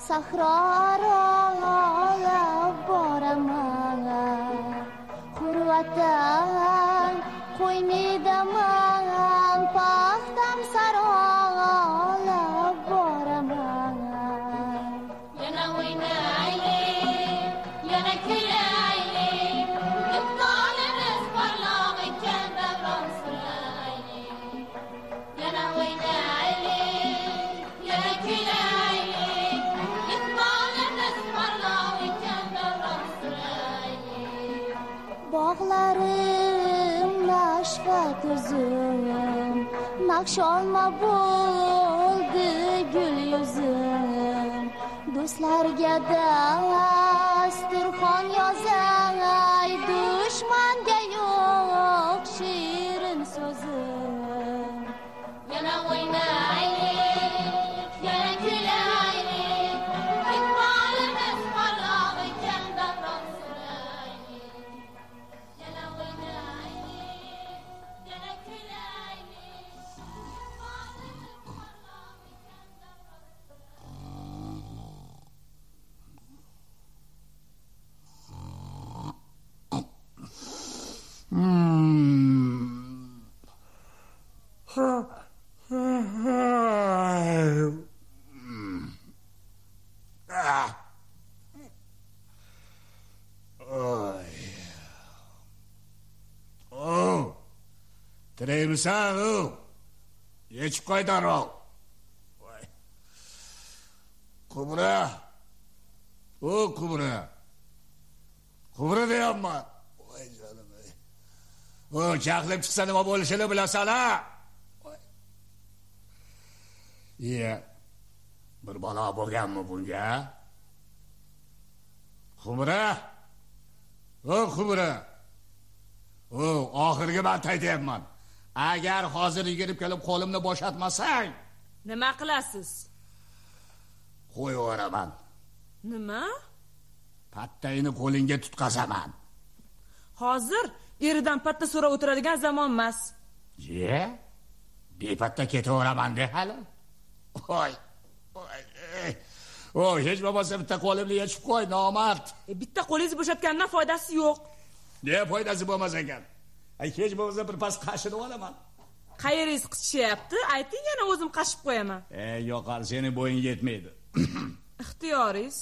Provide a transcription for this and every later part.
sahrolar boraman Hurvatan qo'ynidaman paxtam sarolab boraman Yana o'ynaylik yana kulaylik Imkonimiz porloq ekan davron suraylik Yana o'ynaylik yana kulaylik Imkonimiz porloq ekan davron suraylik Bog'larim nashvat uzum naqsh olma bo'ldi gul yuzim do'stlarga dasturxon yozay dushmanga yo'q shirin so'zim Yana o'ynaylik yana kulaylik Imkonimiz porloq ekan davron suraylik Yana o'ynaylik yana kulaylik Imkonimiz porloq ekan davron Tireymisan u? Yechib qo'y darrov. Kubra. O Kubra. Kubra deyapman. Voy jonim ey. O chaqlib chiqsa nima bo'lishini bilasan-a? Iya. Bir balo bo'lganmi bunga? Kubra. O Kubra. O oxirgi marta aytyapman. Agar hozir yugurib kelib qo'limni bo'shatmasang, nima qilasiz? Qo'yaveraman. Nima? Pattayni qo'lingga tutqazaman. Hozir eridan patta so'rab o'tiradigan zamon emas. Ye? Bepatta ketaveraman de hali. Voy. O, hech bo'lmasa bitta qo'limni yechib qo'y, nomard. Bitta qo'lingiz bo'shatgandan foydasi yo'q. Ne foydasi bo'lmas ekan? Hech bo'lmasa bir pas qashirib olaman. Qayeringiz qichishyapti? Ayting, yana o'zim qashib qo'yaman. Yo'qar, seni bo'ying yetmaydi. Ixtiyoringiz.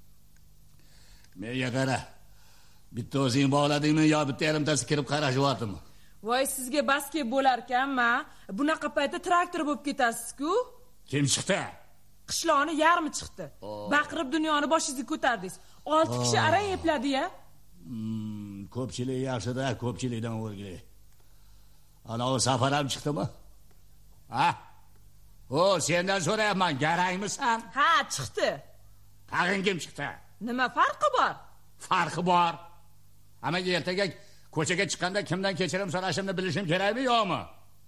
Menga qara. Bitta o'zing bog'ladingmi yo bitta yarimtasi kirib qarashyaptimi? Voy, sizga baske bo'lar ekanmi? Bunaqa paytda traktor bo'lib ketasiz-ku. Kim chiqdi? Qishloqni yarmi chiqdi. Baqirib dunyoni boshingizga ko'tardingiz. 6 kishi arang epladi-ya. Ko'pchilik yaxshi-da, ko'pchilikdan o'rgili. Ana o Safar ham chiqdimi? Ha? O, sendan so'rayapman, garangmisan? Ha, chiqdi. Tag'in kim chiqdi? Nima farqi bor? Farqi bor. Ama ertaga ko'chaga chiqqanda kimdan kechirim so'rashimni bilishim kerakmi, yo'qmi?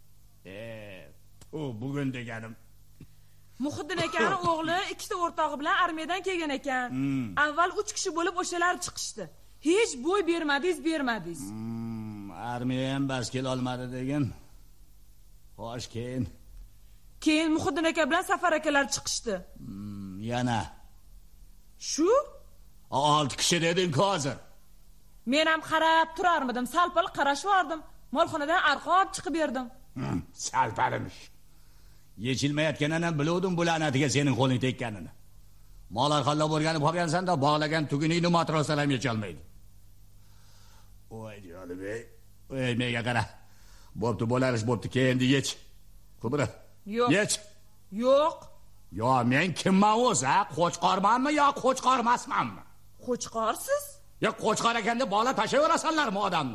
Bugun deganim. Muhiddin akaning o'g'li ikkita o'rtog'i bilan armiyadan kelgan ekan. Avval 3 kishi bo'lib o'shalar chiqishdi. Hech bo'y bermadingiz. Armiya ham bas kela olmadi degan. Xo'sh, keyin Muhiddin aka bilan Safar akalar chiqishdi. Yana. Shu? 6 kishi deding hozir. Men ham qarab turarmidim, salpal qarashvardim. Molxonadan arqob chiqib berdim. Salpalimish. Yechilmayotganini ham biluvdim bu la'natiga sening qo'ling tekkanini. Mol arqonlab o'rganib qolgansan-da, bog'lagan tuguningni matroslar ham yecholmaydi. Voy jonim ey. Ey, menga qara. Bo'pti, bo'larish bo'pti, endi yech. Kubra. Yo'q. Yech. Yo'q. Yo, men kimman o'zi, ha? Qo'chqormanmi yo qo'chqormasmanmi? Qo'chqorsiz? Yo, qo'chqor ekanda bola tashlayverasanlarmi odamni?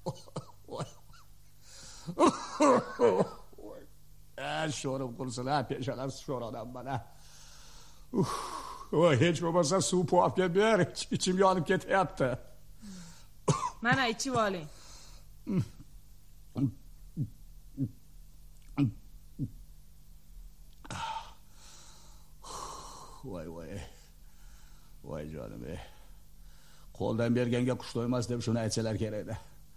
Sho'rim qursin, peshalar sho'r odam mana. Voy, hech bo'lmasa suv po'p ber, ichim yonib ketyapti. Mana ichib oling. Voy jonim ey. Qo'ldan berganga qush to'ymas deb shuni aytsalar kerak-da.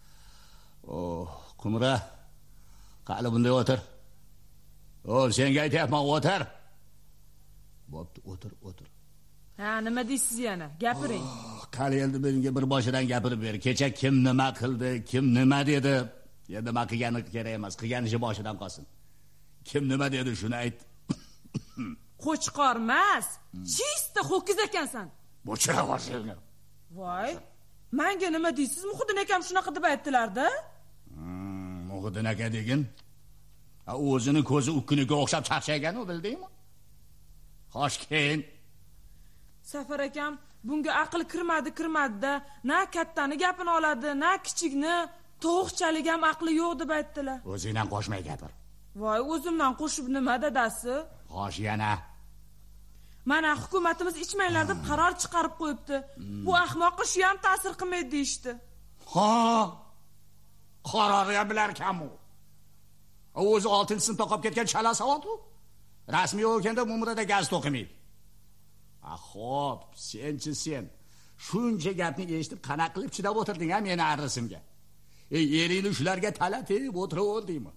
Qumra. Qani bunday o'tir. Senga aytyapman, o'tir. Bo'pti, o'tir. Ha, nima deysiz yana? Gapiring. Qani endi menga bir boshidan gapirib ber. Kecha kim nima qildi, kim nima dedi? Ya nima qilgani kerak emas, qilgan ishi boshidan qolsin. Kim nima dedi shuni ayt. Qo'chqor emas, chista ho'kiz ekansan. Bo'chira boshingni. Voy, menga nima deysiz? Muhiddin akam shunaqa deb aytdilar-da. Muhiddin aka degin. O'zini ko'zi ukkuniga o'xshab chaqchaygan-u, bildingmi? Xo'sh, keyin Safar akam bunga aql kirmadi-da, na kattani gapini oladi, na kichikni, tovuqchalik ham aqli yo'q deb aytdilar. o'zingdan qo'shmay gapir. Voy, o'zimdan qo'shib nima dadasi? Xo'sh, yana Mana hukumatimiz ichmanglar deb qaror chiqarib qo'yibdi. Bu ahmoqqa shu ham ta'sir qilmaydi deyshti. ha, qarori ham bilar kam-u. O'zi 6-sinfda qolib ketgan chala savod-u. Rasmiy o'kanda Mumrada gaz to'qimaydi. Xo'p, sen. Shuncha gapni eshitib qanaqa qilib chidab o'tirding ham meni arrasimga. Eringni shularga talatib o'tiraverdingmi?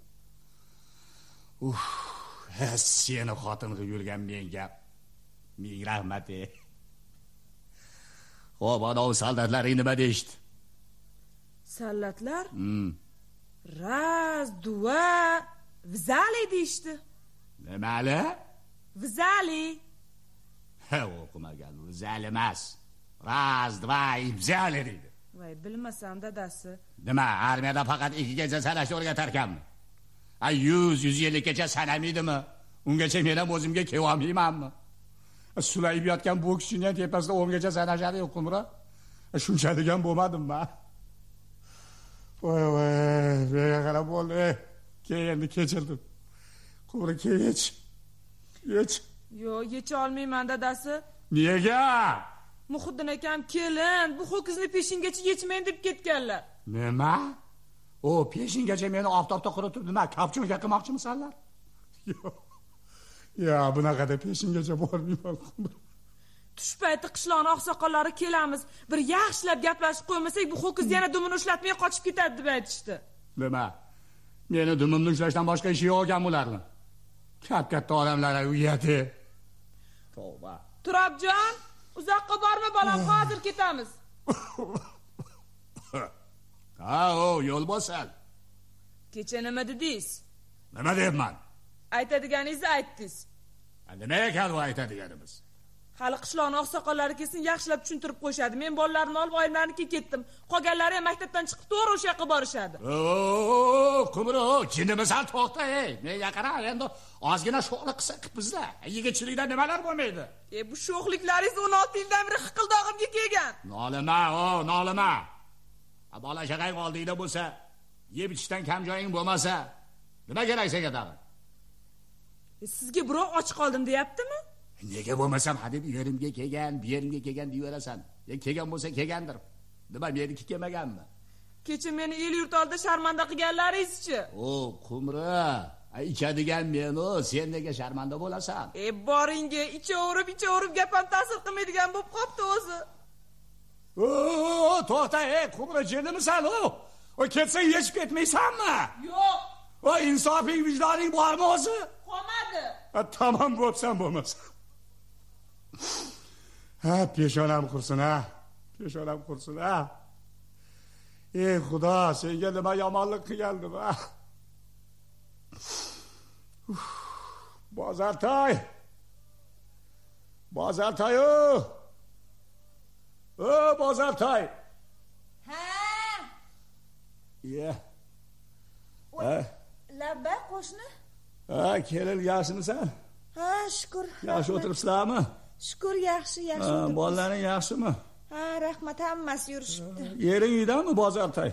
Seni xotinga yurgan menga ming rahmat. Xo'p, ana soldatlaring nima deyshti? Soldatlar? Raz, duva, vzali deyshti. Nimali? Vzali. O'qimagan, vzali emas. Raz, dva, vzali deydi. Voy, bilmasam dadasi. Nima, armiyada faqat 2 gacha sanashni o'rgatarkanmi? 100-150 gacha sanamaydimi? Ungacha men ham o'zimga kelolmaymanmi? Sulayib yotgan bu kishini tepasida 10 gacha sanashadi yo'qmi? Shunchalik ham bo'lmadim-mi? Voy, menga qarab bo'ldi. Endi kechirdim. Qumri kech. Yo'q, yecha olmayman dadasi. Nega? Muhiddin akam kelin, bu ho'kizni peshingacha yechmang deb ketganlar. Nima? O, peshingacha meni oftobda quritib nima, kapchonga qilmoqchimisanlar? Yo'q. Ya, bunaqada peshingacha bormayman. Tush payti qishloqning oqsoqollari kelamiz. Bir yaxshilab gaplashib qo'ymasak, bu ho'kiz yana dumini ushlatmay qochib ketadi deb aytishdi. Nima? Meni dumimni ushlashdan boshqa ishi yo'q ekan bularning. Katta odamlar uyati. Tavba. Turobjon, uzoqqa borma bolam, hozir ketamiz. Yo'l bosal. Kecha nima dedingiz? Nima deyapman? Aytadiganingizni aytdingiz. Nima ekan bu aytadiganimiz? Hali qishloqning oqsoqollari kelsin, yaxshilab tushuntirib qo'yishadi. Men bolalarni olib oilamlarnikiga ketdim. Qolganlari ham maktabdan chiqib to'g'ri o'sha yoqqa borishadi. Qumro, jindimisan to'xta, menga qara, endi ozgina sho'xlik qilsa qilibmiz-da. Yigitchilikda nimalar bo'lmaydi? Bu sho'xliklaringiz 16 yildan beri hiqildog'imga kelgan. Nolima. Bola chaqang oldingda bo'lsa, yeb ichishdan kam joying bo'lmasa, nima kerak senga tag'in? Sizga birov och qoldim deyaptimi? Nega bo'lmasam, hadeb yerimga kelgan, bu yerimga kelgan deyverasan. Kelgan bo'lsa kelgandir. Nima meniki kelmaganmi? Kecha meni el yurt oldida sharmanda qilganlaringiz-chi? Qumri, ichadigan men-u, sen nega sharmanda bo'lasan? Boringa ichaverib gap ham ta'sir qilmaydigan bo'lib qopti o'zi. To'xta, Qumri, jindimisan u? Ketsang yechib ketmaysanmi? Yo'q. Insofing, vijdoning bormi o'zi? Qolmadi. Tamam bo'lsan bo'lmasa. Peshonam qursin, ha. Ey Xudo, senga nima yomonlik qilgandim, ha. Bozortoy. Bozortoy. Labba qo'shni? Kelin yaxshimisan? Shukr. Yaxshi o'tiribsizlarmi? Shukr, yaxshi o'tiribsiz. Bolalaring yaxshimi? Rahmat, hammasi yurishibdi. Yering uydami, Bozortoy?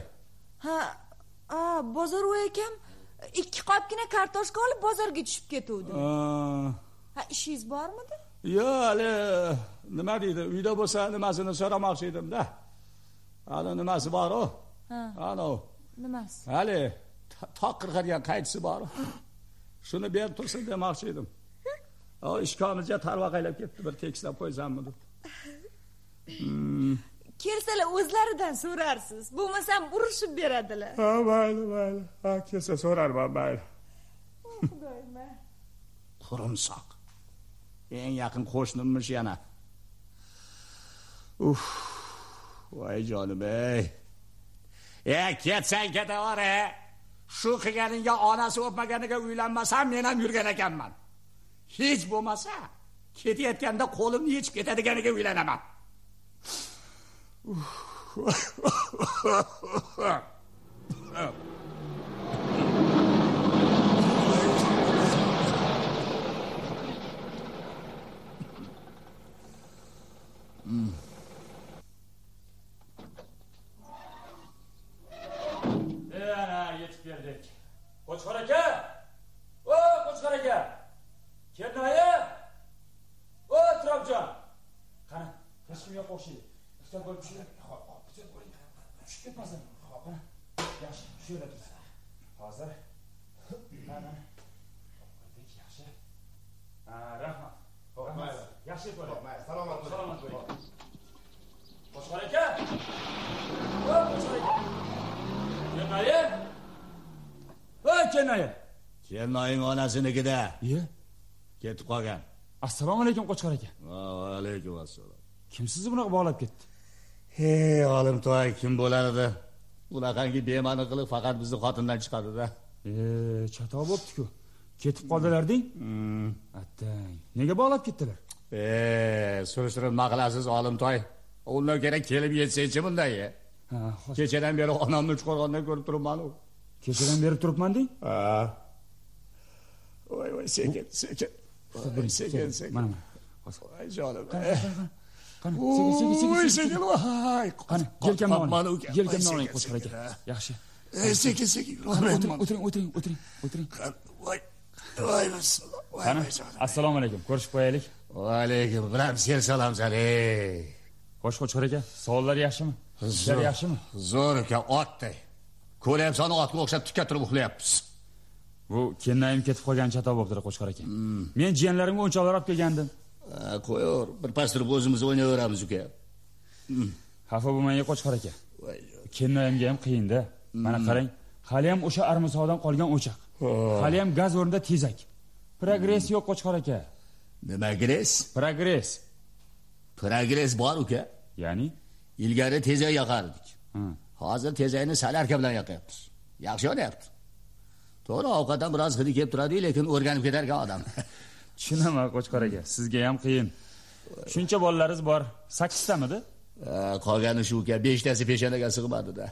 Bozor u ekan 2 qopgina kartoshka olib bozorga tushib ketuvdi. Ishingiz bormidi? Yo'q, hali nima deydi, uyda bo'lsa nimasini so'ramoqchi edim-da. Hali nimasi bor-ku? Nimasi? Hali toq qirqadigan qaytisi bor. Shuni berib tursin demoqchi edim. Ishkomizga tarvaqaylab ketdi, bir tekislab qo'ysammi deb. Kelsalar o'zlaridan so'rarsiz. Bo'lmasam urishib beradilar. Mayli. Kelsa so'rarman, mayli. Xudoyim. Qurumsoq. Eng yaqin qo'shnimmish yana. Voy jonim ey. Ketsang ketaver Shu qilganingga onasi o'pmaganiga uylanmasam men ham yurgan ekanman. Hech bo'lmasa ketayotganda qo'limni yechib ketadiganiga uylanaman. Yetib keldik. Qo'chqor aka! O, Qo'chqor aka! Kelnayi! O, Turobjon! Qani, hech kim yo'q o'xshaydi. Ikkita bo'lib tushing. Tushib ketmasin. Qani, yaxshi, shu yerda tursin. Hozir. Mana. Yaxshi. Rahmat. Mayli. Yaxshi bo'ling. Mayli, salomat bo'ling. Salomat bo'ling. Qo'chqor aka! O, Qo'chqor aka! Kelnayi! Kelnoying onasinikida. Ye? Ketib qolgan. Assalomu alaykum Qo'chqor aka. Va alaykum assalom. Kim sizni bunaqa bog'lab ketdi? Hey, Olimtoy kim bo'lar edi? Bunaqangi bema'ni qilib faqat bizni xotindan chiqadi-da. Chatoq bo'pti-ku. Ketib qoldilar-ding? Attang. Nega bog'lab ketdilar? Surishtirib nima qilasiz Olimtoy? Undan kerak kelib yetsa-chi bunday. Kechadan beri onamni Uchqo'rg'ondan ko'rib turibman-ku. Kechadan beri turibman-ding? Voy, sekin. Sekin. Mana. Voy jonim. Qani, sekin. Voy. Qani, yelkamni oling, Qo'chqor aka. Yaxshi. Sekin. O'tiring. Voy, Qani, assalomu alaykum. Ko'rishib qo'yaylik. Va alaykum. Bilan sen salomsan. Xo'sh, Qo'chqor aka, savollar yaxshimi? Ishlar yaxshimi? Zo'r aka, otday. Ko'ryapsan, otga o'xshab tikka turib uxlayapmiz. Bu Kennayim ketib qolgan chatoq bo'pti, Qo'chqor aka. Men jiyanlarimga o'yinchoqlar olib kelgandim. Qo'yor, bir pas turib o'zimiz o'ynayveramiz uka. Xafa bo'lmang, Qo'chqor aka. Kennayimga ham qiyin-da. Mana qarang, hali ham o'sha armisoqdan qolgan o'chaq. Hali ham gaz o'rnida tezak. Progress yo'q, Qo'chqor aka. Nima gress? Progress bor uka. Ya'ni ilgari tezak yoqardik. Hozir tezakni salarka bilan yoqyapmiz. Yaxshi yo'nyapti. To'g'ri, ovqatdan biroz hidi kelib turadi, lekin o'rganib ketar ekan odam. Tushunaman, Qo'chqor aka. Sizga ham qiyin. Shuncha bolalaringiz bor. 8 tamidi? Qolgani shu uka, 5 tasi peshonaga sig'madi-da.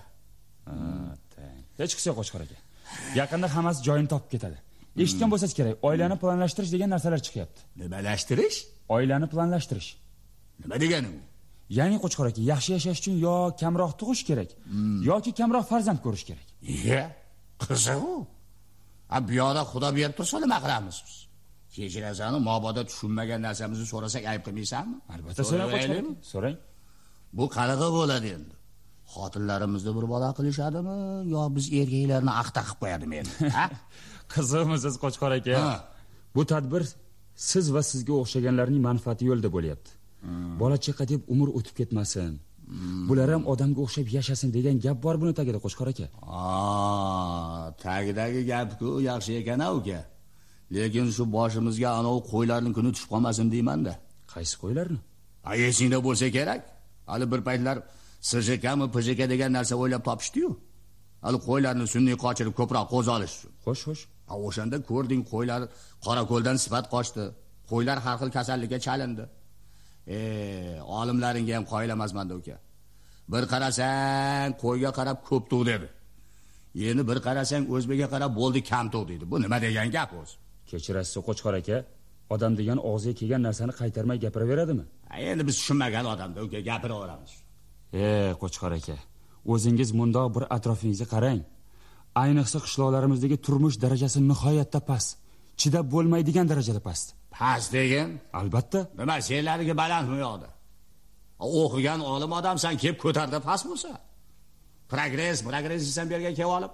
Hech qilsa Qo'chqor aka. Yaqinda hammasi joyini topib ketadi. Eshitgan bo'lsangiz kerak, oilani planlashtirish degan narsalar chiqyapti. Nimalashtirish? Oilani planlashtirish. Nima degani u? Ya'ni Qo'chqor aka, yaxshi yashash uchun yo kamroq tug'ish kerak, yoki kamroq farzand ko'rish kerak. Qiziq u. Bu yoqda Xudo berib tursa nima qilamiz biz? Kechirasan, mabodo tushunmagan narsamizni so'rasak ayb qilmaysanmi? Albatta so'rang. So'rang. Bu qanaqa bo'ladi endi? Xotinlarimizni bir bola qilishadimi yo biz erkaklarni aqta qilib qo'yadimi endi? Qizig'misiz Qo'chqor aka? Bu tadbir siz va sizga o'xshaganlarning manfaati yo'lida bo'lyapti. Bola chaqa deb umr o'tib ketmasin. Bular ham odamga o'xshab yashasin degan gap bor buni tagida Qo'chqor aka. Tagidagi gap-ku yaxshi ekan uka. Lekin shu boshimizga anov qo'ylarning kuni tushib qolmasin deyman-da. Qaysi qo'ylarni? Esingda bo'lsa kerak. Hali bir paytlar SJKmi, PJK degan narsa o'ylab topishdi-yu. Hali qo'ylarni sunniy qochirib ko'proq qo'z olish uchun. Xo'sh. O'shanda ko'rding, qo'ylar Qorako'ldan sifat qochdi. Qo'ylar har xil kasallikka chalindi. Olimlaringga ham qoyil emasman-da uka. Bir qarasang, qo'yga qarab ko'p tug' dedi. Endi bir qarasang, o'zbekga qarab bo'ldi kam tug' dedi. Bu nima degan gap o'zi? Kechirasiz Qo'chqor aka, odam degan og'ziga kelgan narsani qaytarmay gapiraveradimi? Endi biz tushunmagan odamda uka gapiraveramiz. Qo'chqor aka, o'zingiz mundoq bir atrofingizga qarang. Ayniqsa qishloqlarimizdagi turmush darajasi nihoyatda past. Chidab bo'lmaydigan darajada past. Past degan? Albatta. Nima senlarga balandmi yo'qda? O'qigan olim odamsan, kelib ko'tarda past bo'lsa. Progress desan bergan kelib olib.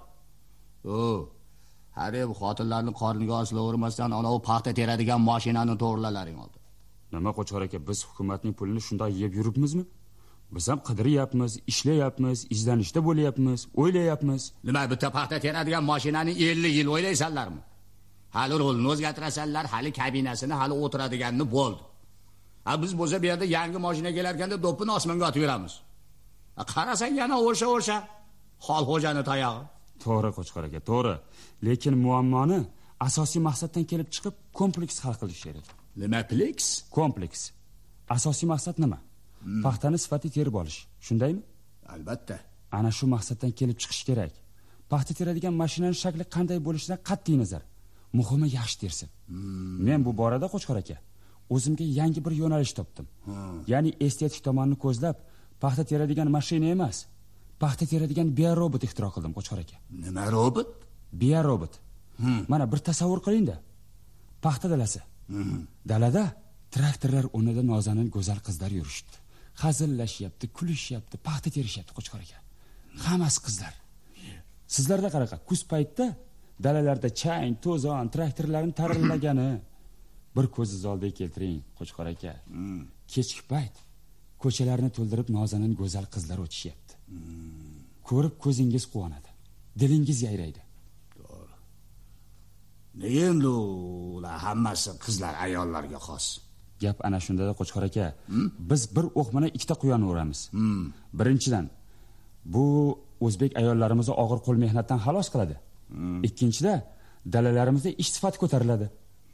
Hali bu xotinlarni qorniga oslavermasdan anavi paxta teradigan mashinani to'g'rilalaring oldi. Nima Qo'chqor aka, biz hukumatning pulini shunday yeb yuribmizmi? Biz ham qidiryapmiz, ishlayapmiz, izlanishda bo'layapmiz, o'ylayapmiz. Nima bitta paxta teradigan mashinani 50 yil o'ylaysanlarmi? Hali rolni o'zgartirasanlar, hali kabinasini, hali o'tiradiganini bo'ldi. Biz bo'lsa bu yerda yangi mashina kelarganda do'ppini osmonga otib beramiz. Qarasang yana o'rsha hol xo'jani tayog'i. To'g'ri Qo'chqor aka, to'g'ri. Lekin muammoni asosiy maqsaddan kelib chiqib kompleks hal qilish kerak. Nima pleks? Kompleks. Asosiy maqsad nima? Paxtani sifatli terib olish. Shundaymi? Albatta. Ana shu maqsaddan kelib chiqish kerak. Paxta teradigan mashinaning shakli qanday bo'lishidan qat'iy nazar, muhimi yaxshi tersin. Men bu borada Qo'chqor aka o'zimga yangi bir yo'nalish topdim. Ya'ni estetik tomonni ko'zlab, paxta teradigan mashina emas, paxta teradigan biorobot ixtiro qildim Qo'chqor aka. Nima robot? Biorobot. Mana bir tasavvur qiling-da. Paxta dalasi. Dalada traktorlar o'rnida nozanin go'zal qizlar yurishdi. Hazillashyapti, kulishyapti, paxta terishyapti Qo'chqor aka. Hammasi qizlar. Sizlarda qaraqa, kuz paytda dalalarda chang, to'zon, traktorlarning tarillagani bir ko'zingiz oldiga keltiring Qo'chqor aka. Kechki payt ko'chalarni to'ldirib nozanin go'zal qizlar o'tishyapti. Ko'rib ko'zingiz quvonadi, dilingiz yayraydi. To'g'ri. Endi ular hammasi qizlar, ayollarga xos. Gap ana shunda Qo'chqor aka. Biz bir o'q bilan ikkita quyonni uramiz. Birinchidan, bu o'zbek ayollarimizni og'ir qo'l mehnatdan xalos qiladi. Ikkinchida, dalalarimizda ish sifati ko'tariladi.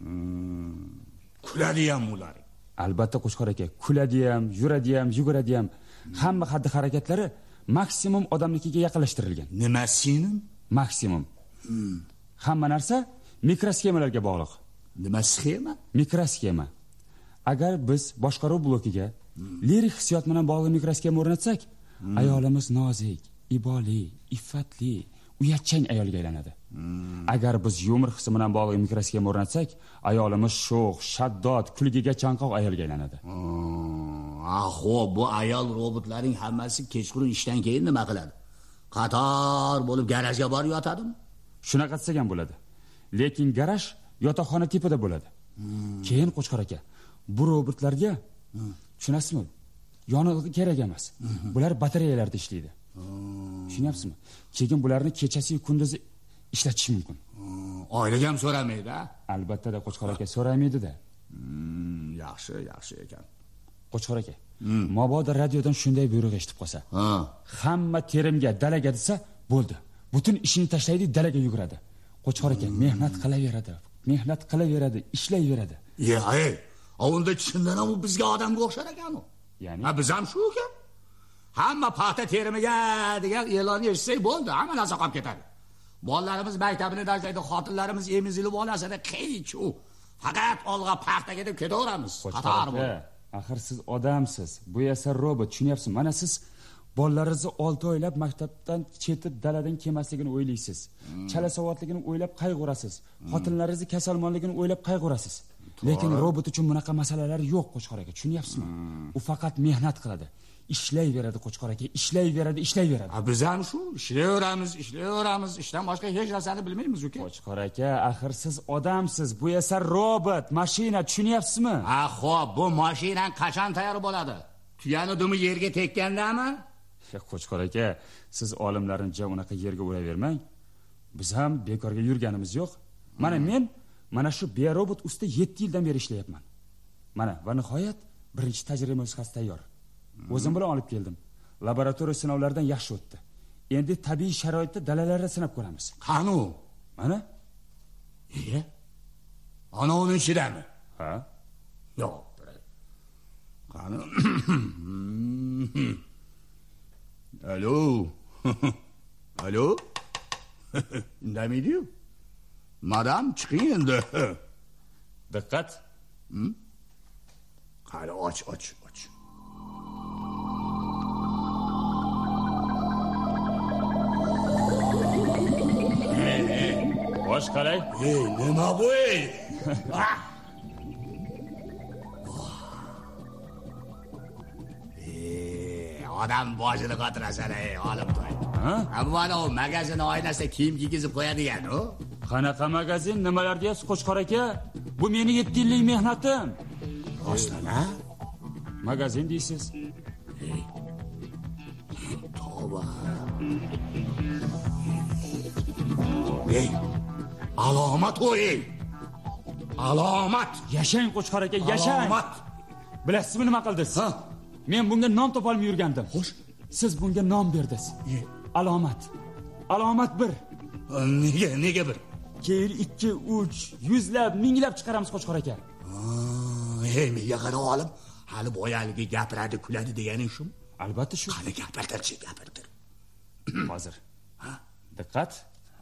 Kuladi ham ular. Albatta Qo'chqor aka, kuladi ham, yuradi ham, yuguradi ham. Hamma xatti-harakatlari maksimum odamnikiga yaqinlashtirilgan. Nima sinin? Maksimum. Hamma narsa mikroskemalarga bog'liq. Nima sxema? Mikroskema. Agar biz boshqaruv blokiga lirik hissiyot bilan bog'liq mikroskema o'rnatsak, ayolimiz nozik, iboli, iffatli, uyatchang ayolga aylanadi. Agar biz yumor hissi bilan bog'liq mikroskema o'rnatsak, ayolimiz sho'x, shaddod, kulgiga chanqoq ayolga aylanadi. Xo'p, bu ayol robotlarning hammasi kechqurun ishdan keyin nima qiladi? Qator bo'lib garajga borib yotadimi? Shunaqa desak ham bo'ladi. Lekin garaj yotoqxona tipida bo'ladi. Keyin Qo'chqor aka, bu robotlarga tushunasizmi? Yonilg'i kerak emas. Bular batareyalarda ishlaydi. Tushunyapsizmi? Keyin bularni kechasi kunduzi ishlatish mumkin. Oylik ham so'ramaydi, ha? Albatta Qo'chqor aka, so'ramaydi-da. Yaxshi ekan. Qo'chqor aka, mabodo radiodan shunday buyruq eshitib qolsa, hamma terimga, dalaga desa, bo'ldi. Butun ishini tashlaydi, dalaga yuguradi. Qo'chqor aka mehnat qilaveradi, ishlayveradi. Ey, unda chindan ham u bizga odamga o'xshar ekan-ku. Ya'ni biz ham shu ekan. Hamma paxta terimiga degan e'lonni eshitsak bo'ldi, hamma narsa qolib ketadi. Bolalarimiz maktabini tashlaydi, xotinlarimiz emizilib olasida qiy-chuv. Faqat olg'a paxtaga deb ketaveramiz. Qator bo'ldi. Axir siz odamsiz, bu esa robot, tushunyapsizmi? Mana siz bolalaringizni 6 oylab maktabdan chetib daladan kelmasligini o'ylaysiz. Chala savodligini o'ylab qayg'urasiz. Xotinlaringizni kasalmonligini o'ylab qayg'urasiz. Lekin robot uchun bunaqa masalalar yo'q Qo'chqor aka, tushunyapsizmi? U faqat mehnat qiladi. Ishlayveradi Qo'chqor aka, ishlayveradi. Biz ham shu, ishlayveramiz. Ishdan boshqa hech narsani bilmaymiz uka. Qo'chqor aka, axir siz odamsiz, bu esa robot, mashina, tushunyapsizmi? Xo'p, bu mashinaning qachon tayyor bo'ladi? Tuyani dumi yerga tekkandami? Qo'chqor aka, siz olimlarning unaqa yerga uravermang. Biz ham bekorga yurganimiz yo'q. Mana shu biorobot ustida 7 yildan beri ishlayapman. Mana va nihoyat birinchi tajriba nusxasi tayyor. O'zim bilan olib keldim. Laboratoriya sinovlaridan yaxshi o'tdi. Endi tabiiy sharoitda dalalarda sinab ko'ramiz. Qani u? Mana. Ana uning ichidami? Ha? Yo'q. Qani. Alo? Indamaydi-yu. Madam, chiqing endi. Diqqat. Qani, och. Bosh qalay? Nima bu? Odam boshini qotirasan, olib qo'y. Bu mana u magazin oynasida kiyim kiygizib qo'yadigan u. Qanaqa magazin, nimalar deyapsiz Qo'chqor aka? Bu meni 7 yillik mehnatim. Rostdan, ha? Magazin deysiz. Tavba. Alomat o, Alomat. Yashang Qo'chqor aka, yashang. Alomat. Bilasizmi nima qildingiz? Ha. Men bunga nom topolmay yurgandim. Xo'sh. Siz bunga nom berdingiz. Alomat. Alomat 1. Nega bir? Keyin 2, 3, yuzlab, minglab chiqaramiz Qo'chqor aka. Menga qara olim. Hali boyaligi gapiradi, kuladi deganing shu? Albatta shu. Qani gapirtir. Hozir. Ha, diqqat.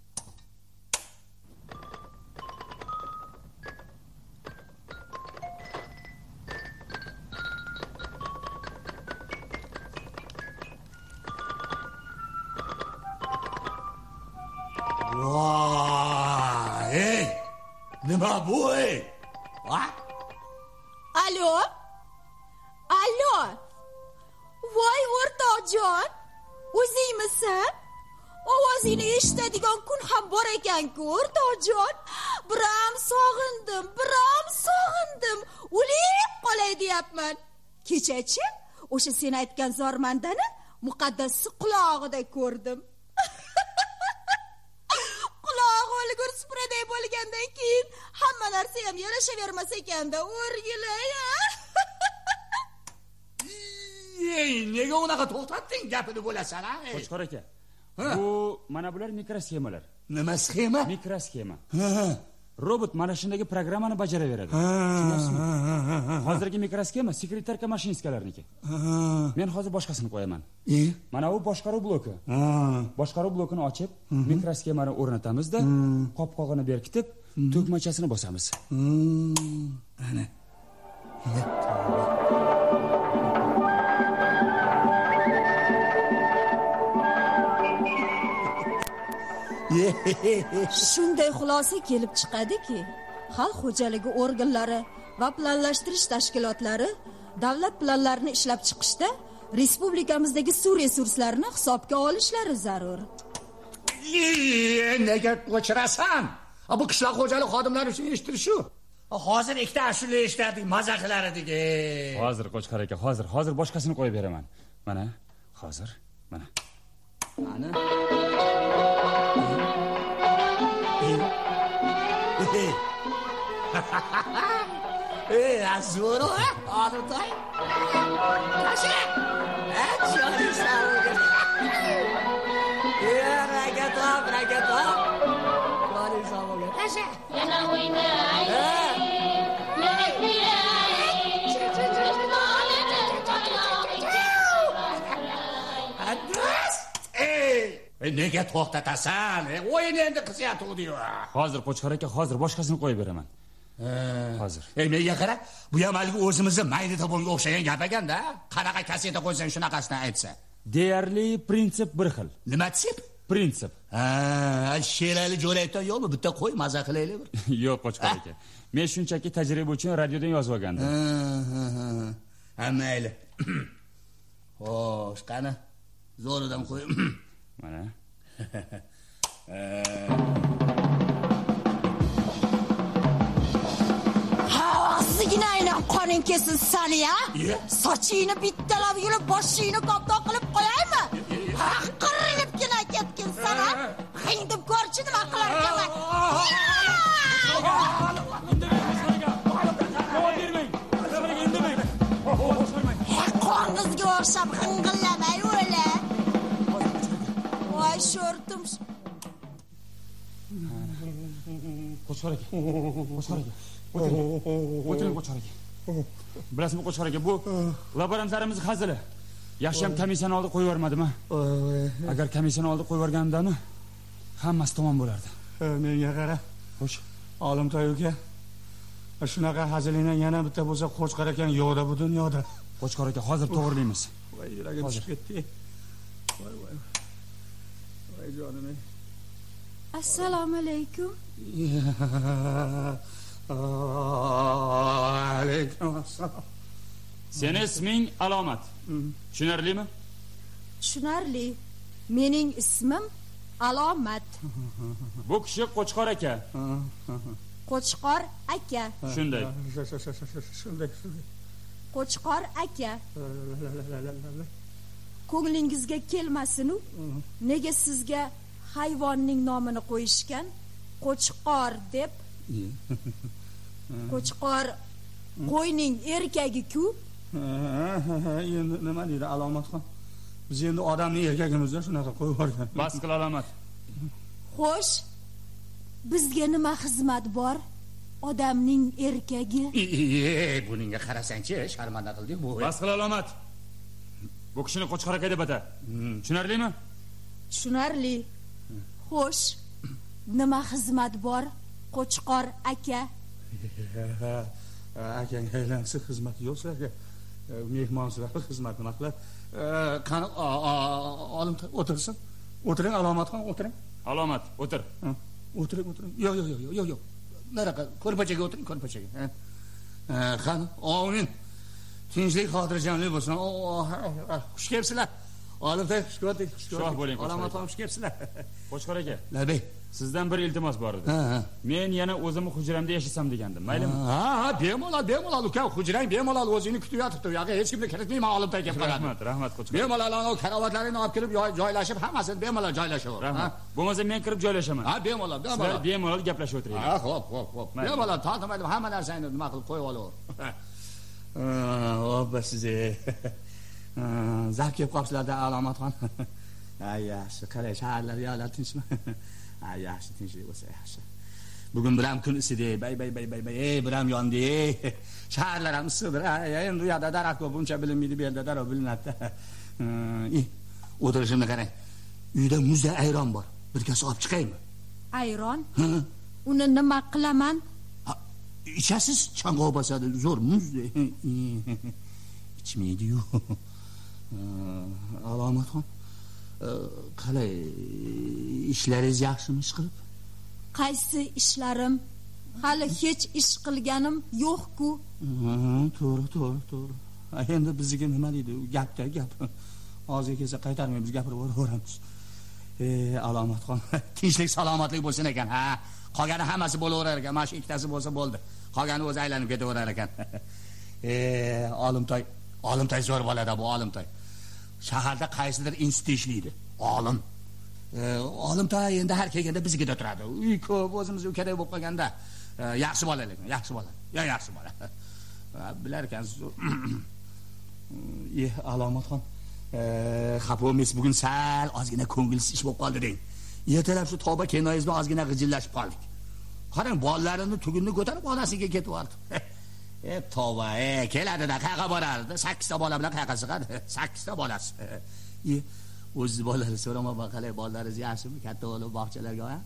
Voy! Nima bu? Va? Alo? Voy o'rtoqjon, o'zingmisan? Ovozingni eshitadigan kun ham bor ekan-ku, o'rtoqjon. Biram sog'indim. O'lib qolay deyapman. Kechachi o'sha sen aytgan zormandani muqaddasni qulog'ida ko'rdim. Quloq o'lgur supraday bo'lgandan keyin hamma narsa ham yarashavermas ekanda, o'rgilay. Nega unaqa to'xtatding gapini bo'lasan, ha? Qo'chqor aka. Bu mana bular mikrosxemalar. Nima sxema? Mikrosxema. Robot mana shundagi programmani bajaraveradi. Tushunasizmi? Hozirgi mikrosxema sekretarka mashinistkalarniki. Men hozir boshqasini qo'yaman. Mana bu boshqaruv bloki. Boshqaruv blokini ochib, mikrosxemani o'rnatamizda, qopqog'ini berkitib, tugmachasini bosamiz. Ana. Shunday xulosa kelib chiqadiki, xalq xo'jaligi organlari va planlashtirish tashkilotlari davlat planlarini ishlab chiqishda respublikamizdagi suv resurslarini hisobga olishlari zarur. Nega o'chirasan? Bu qishloq xo'jalik xodimlari uchun eshittirish-ku. Hozir ikkita ashula eshitdik, maza qilar edik. Hozir Qo'chqor aka, hozir boshqasini qo'yib beraman. Mana, hozir, mana. Ana. Azuro, Arutay. Taşı. Çok sağ olun. Ragatop. Çok sağ olun. Taşı. Yana oynay. Nega to'xtatasan? O'yin endi qizyapti diyor. Hozir Qo'chqor aka, hozir boshqasini qo'yib beraman. Hozir. Menga qara, bu ham haligi o'zimizni mayda to'polga o'xshagan gap ekanda. Qanaqa kaseta qo'ysang shunaqasini aytsa. Deyarli prinsip bir xil. Nima deb? Prinsip. Sherali jo'rayton yo'qmi? Bitta qo'y, maza qilaylik bir. Yo'q Qo'chqor aka. Men shunchaki tajriba uchun radiodan yozib olgandim. Mayli. Xo'sh, qani. Zo'ridan qo'y. Mana. Havasligini aynan qoning kesin sani ya. Sochingni bittalab yulib, boshingni qopdoq qilib qo'yaymi? Qirilibgina ketgin sana. Hindib ko'rchi nima qilar ekanman. Qo'ng'izga o'xshab hing'illamay o'la. Voy sho'rtim. Qo'chqor aka. O'tiring Qo'chqor aka. Bilasizmi Qo'chqor aka, bu laborantlarimiz hazili. Yaxshiyam komissiyani oldi qo'yib yubormadimi? Agar komissiyani oldi qo'yib yuborganimdami, hammasi tamom bo'lardi. Menga qara. Xo'sh. Olimtoy uka. Shunaqa hazilingdan yana bitta bo'lsa Qo'chqor ekan yo'qda bu dunyoda. Qo'chqor aka, hozir to'g'rilaymiz. Voy, yuragim tushib ketdi. Voy. Voy jonim. Assalomu alaykum. Alaykum assalom. Seni isming Alomat. Tushunarlimi? Tushunarli. Mening ismim Alomat. Bu kishi Qo'chqor aka. Qo'chqor aka. Shunday. Qo'chqor aka. Ko'nglingizga kelmasin-u, nega sizga hayvonning nomini qo'yishgan? Qo'chqor deb. Qo'chqor qo'yning erkagi-ku, Endi nima deydi Alomatxon? Biz endi odamning erkagimizda shunaqa qo'yib yuborgan. Bas qil Alomat. Xo'sh, bizga nima xizmat bor? Odamning erkagi. Buningga qarasang-chi, sharmanda qildik bu. Bas qil Alomat. Bu kishini qo'chqor aka deb ata. Tushunarlimi? Tushunarli. Xo'sh, nima xizmat bor? Qo'chqor aka. Akang aylansa xizmati yo'q sizlarga. Mehmonsizlar xizmat nima qiladi? Qani olim o'tirsin. O'tiring Alomatxon, o'tiring. Alomat, o'tir. O'tiring. Yo'q. Naraqa ko'rpachaga o'tiring, ko'rpachaga. Qani, omin. Tinchlik, xotirjamlik bo'lsin. Xush kelibsizlar. Olimday xush ko'rdik. Shoh bo'ling. Alomatxon xush kelibsizlar. Qo'chqor aka. Labay. Sizdan bir iltimos bor edi. Men yana o'zimni hujramda yashasam degandim. Maylimi? Ha, bemalol uka, hujrang bemalol o'zingni kutib yotibdi. U yoqqa hech kimni kiritmayman, olimday kelib qoladi. Rahmat Qo'chqor. Bemalol karavotlaringni olib kelib joylashib, hammasini bemalol joylashaver. Rahmat. Bo'lmasa men kirib joylashaman. Ha, bemalol. Sizlar bemalol gaplashib o'tiringlar. Ha, xo'p. Bemalol tortmaydi, hamma narsani nima qilib qo'yib olaver. Obba siz. Zaf kelib qolibsizlar-da Alomatxon. Yaxshi, qalay shaharlar yo'lar tinchmi? Yaxshi, tinchlik bo'lsa yaxshi. Bugun biram kun isidi, bay. Biram yondi. Shaharlar ham issiqdir. Endi u yoqda daraxt ko'p, uncha bilinmaydi, bu yerda darov bilinadi. O'tirishimni qarang. Uyda muzda ayron bor. Bir kasa olib chiqaymi? Ayron? Uni nima qilaman? Ichasiz, chanqoq bosadi, zo'r muz. Ichmaydi-yu. Alomatxon, qalay ishlaringiz yaxshimi ish qilib? Qaysi ishlarim? Hali hech ish qilganim yo'q-ku. To'g'ri. Endi bizga nima deydi? Gapda gap. Hozir kelsa qaytarmaymiz, gapirib o'raveramiz. Alomatxon, tinchlik, salomatlik bo'lsin ekan, ha. Qolgani hammasi bo'laverar ekan. Mana shu ikkitasi bo'lsa bo'ldi. Qolgani o'zi aylanib ketaverar ekan. Olimtoy zo'r bo'ladi bu Olimtoy. Shaharda qaysidir institut ishlaydi. Olimtoy endi har kelganda bizga turadi. Uy ko'p, o'zimiz ukadek bo'lib qolganda yaxshi bola ekan, yaxshi bola. Bilar ekansiz. Alomatxon, xafa bo'lmaysiz, bugun sal ozgina ko'ngilsiz ish bo'lib qoldi deng. Ertalab shu toba kinoyizdan ozgina g'ijillashib qoldik. Qarang, bolalarini tugunni ko'tarib onasiga ketib oldi. Tova, keladi-da, qayerga borardi? 8 ta bola bilan qayerga chiqadi? 8 ta bolasi. O'z bolalarini so'rama, qalay bolalaringiz yaxshimi? Katta bo'lib bog'chalarga, ha?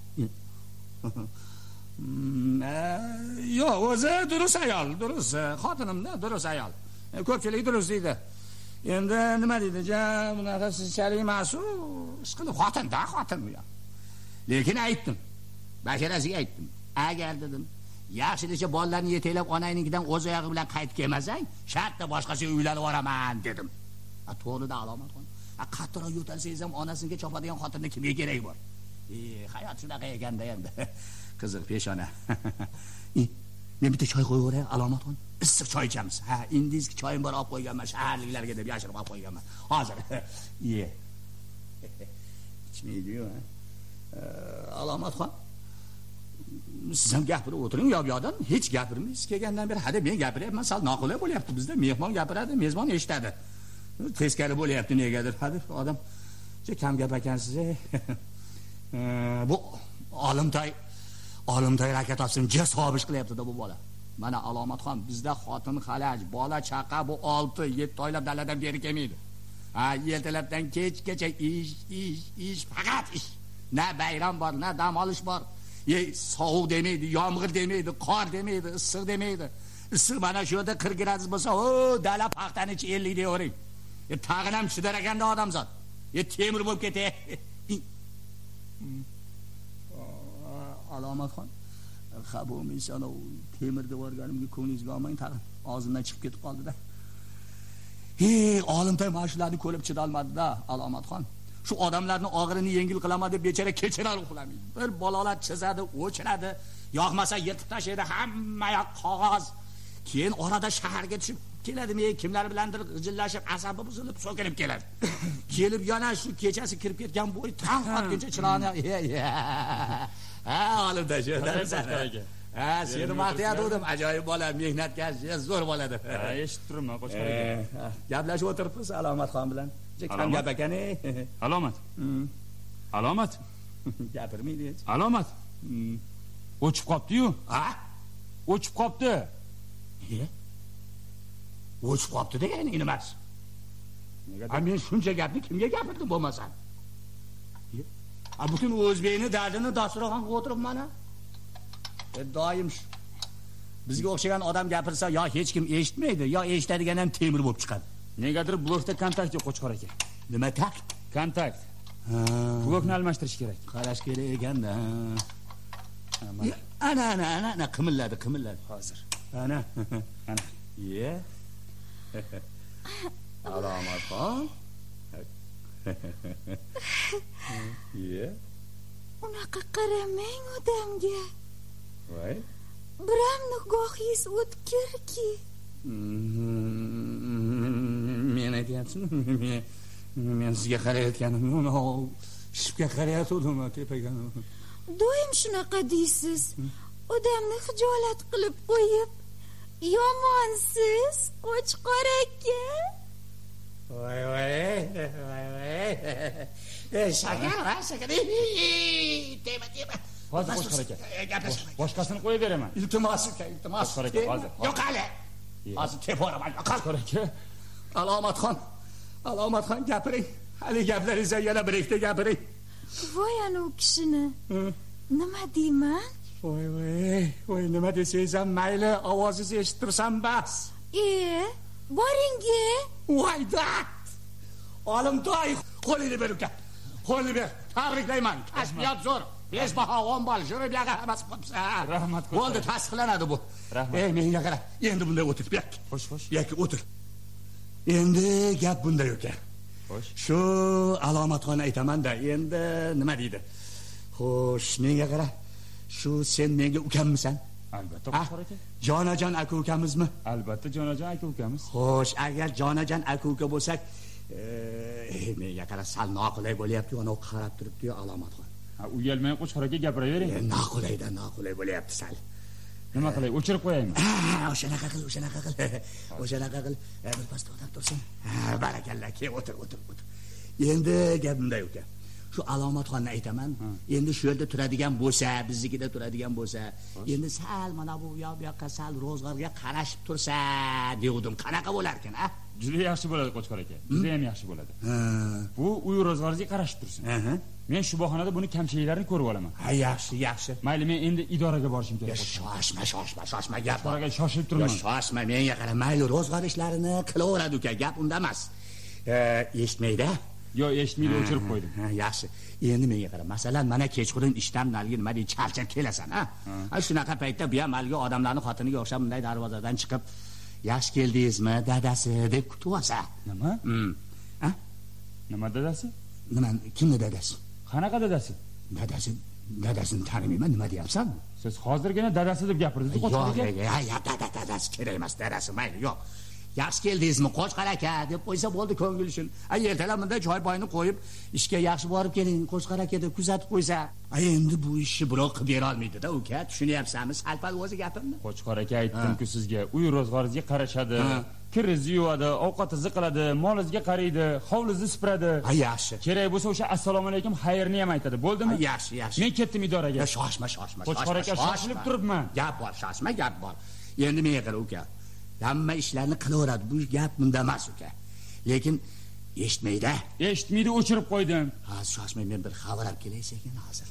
Yo'q, o'zi durust ayol, durust. Xotinimda durust ayol. Ko'pchilik durust deydi. Endi nima deydi? Bunaqa sizchalik emas-u, ish qilib xotin bu. Lekin aytdim. Basharasiga aytdim. Agar dedim, yaxshilicha bolalarni yetaklab onangnikidan o'z oyog'i bilan qaytib kelmasang, shartda boshqacha uylanib boraman dedim. To'g'rida Alomatxon. Qattiqroq yo'talsangiz ham onasiga chopadigan xotinni kimga kerak bor? Hayot shunaqa ekanda endi. Qiziq peshona. Men bitta choy qo'yib o'ray, Alomatxon. Issiq choy ichamiz. Ha, indizki choyim bor olib qo'yganman, shaharliklarga deb yashirib olib qo'yganman. Hozir. Ichmaydi-yu, ha. Alomatxon, siz ham gapirib o'tiring, yo'q-yo'qdan hech gapirmaysiz. Kelgandan beri hada men gapiryapman, sal noqulay bo'lyapti bizda. Mehmon gapiradi, mezbon eshitadi. Teskari bo'lyapti negadir. Hadi odam kam gap ekansiz. Bu Olimtoy rakat olsin, jasobish qilyapti-da bu bola. Mana Alomatxon, bizda xotin xalaj, bola chaqa bu 6-7 oylar daladan beri kelmaydi. Ertalabdan kechgacha ish, faqat ish. Na bayram bor, na dam olish bor. Sovuq demaydi, yomg'ir demaydi, qor demaydi, issiq demaydi. Issiq mana shu yerda 40 gradus bo'lsa, dala paxtani ichi 50 deyavering. Tag'in ham chidar ekanda odamzod. Temir bo'lib ketay. Alomatxon, xabo'maysan, temir deb o'rganimga ko'nglingiz olmang, tag'in og'zimdan chiqib ketib qoldi-da. Olimtoy mana shularni ko'rib chidolmadi-da, Alomatxon. Shu odamlarni og'irini yengil qilaman deb bechara kechalar uxlamaydi. Bir balolat chizadi, o'chiradi, yoqmasa yirtib tashlaydi, hamma yoq qog'oz. Keyin orada shaharga tushib keladimi, kimlar bilandir g'ijillashib, asabi buzilib, so'kinib keladi. Kelib yana shu kechasi kirib ketgan bo'y tanq otguncha chiroqni, Olimtoy shu. Ha, seni maqtayotgandim. Ajoyib bola, mehnatkash, zo'r bo'ladi. Ha, eshitib turibman, Qo'chqor aka. Gaplashib o'tiribmiz Alomatxon bilan. Kam gap ekan. Alomat. Alomat. Gapirmaydi hech. Alomat. O'chib qopti-yu. Ha? O'chib qopti. O'chib qopti degani nimasi? Men shuncha gapni kimga gapirdim bo'lmasam? Butun O'zbekning dardini dasturxonga o'tiribman. Doim shu. Bizga o'xshagan odam gapirsa, yo hech kim eshitmaydi, yo eshitadigan ham temir bo'lib chiqadi. Negadir blokda kontakt yo'q, Qo'chqor aka. Nima takt? Kontakt. Blokni almashtirish kerak. Qarash kerak ekanda. Ana qimilladi. Hozir. Ana. Ye. Alomatxon. Ye. Unaqa qaramang odamga. Voy. Biram nigohingiz o'tkirki. Men aytyapsizmi? Men sizga qarayotganim yo'q. Shipga qarayotgandim tepaga. Doim shunaqa deysiz. Odamni hijolat qilib qo'yib, yomonsiz, Qo'chqor aka. Voy. Shakar. Tema. Hozir Qo'chqor aka. Boshqasini qo'yib beraman. Iltimos. Qo'chqor aka, hozir. Yo'q hali. Hozir teporaman. Qo'chqor aka. Alomatxon gapiring. Hali gaplaringiz yana bir ikkita gapiring. Voy ana u kishini. Nima deyman? Voy, nima desangiz ham mayli, ovozingizni eshittirsam bas. Boring-a. Voy dat. Olimtoy, qo'lingni ber uka. Qo'lingni ber. Tabriklayman. Kashfiyot zo'r. 5 baho 10 ball. Shuni bu yoqqa hammasi qilibsiz. Rahmat. Bo'ldi, tasdiqlanadi bu. Rahmat. Menga qara. Endi bunday o'tir. Xo'sh. Yoki o'tir. Endi gap bunday uka. Xo'sh. Shu Alomatxon aytaman-da, endi nima deydi? Xo'sh, menga qara. Shu sen menga ukammisan? Albatta, Qo'chqor aka. Jonajon aka-ukamizmi? Albatta, Jonajon aka-ukamiz. Xo'sh, agar Jonajon aka-uka bo'lsak, menga qara sal noqulay bo'lyapti, ana qarab turibdi-yu Alomatxon. Uyalmay Qo'chqor aka gapiravering. Noqulay bo'lyapti sal. Nima qilay? O'chirib qo'yaymi? O'shanaqa qil. Birpas to'xtab tursin. Barakalla, ke o'tir. Endi gap bunday uka. Shu Alomatxonni aytaman. Endi shu yerda turadigan bo'lsa, biznikida turadigan bo'lsa, endi sal mana bu yoqqa sal ro'zg'orga qarashib tursa, degandim. Qanaqa bo'lar ekan, a? Juda yaxshi bo'ladi, Qo'chqor aka. Juda ham yaxshi bo'ladi. Bu uy ro'zg'origa qarashib tursin. Men shu bahonada buni kamchiliklarini ko'rib olaman. Yaxshi. Mayli, men endi idoraga borishim kerak. Shoshma gap. Qo'chqor aka, shoshilib turibman. Shoshma, menga qara, mayli ro'zg'or ishlarini qilaveradi uka, gap unda emas. Eshitmaydi. Yo, eshitmaydi, o'chirib qo'ydim. Yaxshi. Endi menga qara, masalan, mana kechqurun ishdan nalgi nima deydi, charchab kelasan, ha? Shunaqa paytda bu ham malga odamlarning xotiniga o'xshab bunday darvozadan chiqib, "Yaxshi keldingizmi, dadasi?" deb kutib olsa. Nima? Nima dadasi? Kimni dadasi? Qanaqa dadasi? Dadasini tanimayman, nima deyapsan? Siz hozirgina dadasi deb gapirdingiz, Qo'chqor aka. Yo'q, dadasi kerak emas, dadasi mayli, yo'q. Yaxshi keldingizmi, Qo'chqor aka deb qo'ysa bo'ldi, ko'ngil uchun. Ertalab bunday choy poyni qo'yib, ishga yaxshi borib keling, Qo'chqor aka deb kuzatib qo'ysa. Endi bu ishni birov qilib bera olmaydi-da, uka. Tushunyapsanmi? Salpal o'zi gapimni. Qo'chqor aka, aytdim-ku sizga, uy ro'zg'oringizga qarashadi, kirizni yuvadi, ovqatingizni qiladi, molingizga qaraydi, hovlingizni supuradi. Yaxshi. Kerak bo'lsa o'sha assalomu alaykum, xayrni ham aytadi. Bo'ldimi? Yaxshi. Men ketdim idoraga. Shoshma. Qo'chqor aka, shoshilib turibman. Gap bor, shoshma, gap bor. Endi menga qara, uka. Hamma ishlarni qilaveradi. Bu gap bunda emas, uka. Lekin eshitmaydi. Eshitmaydi, o'chirib qo'ydim. Shoshmay, men bir xabar olib kelay sekin hozir.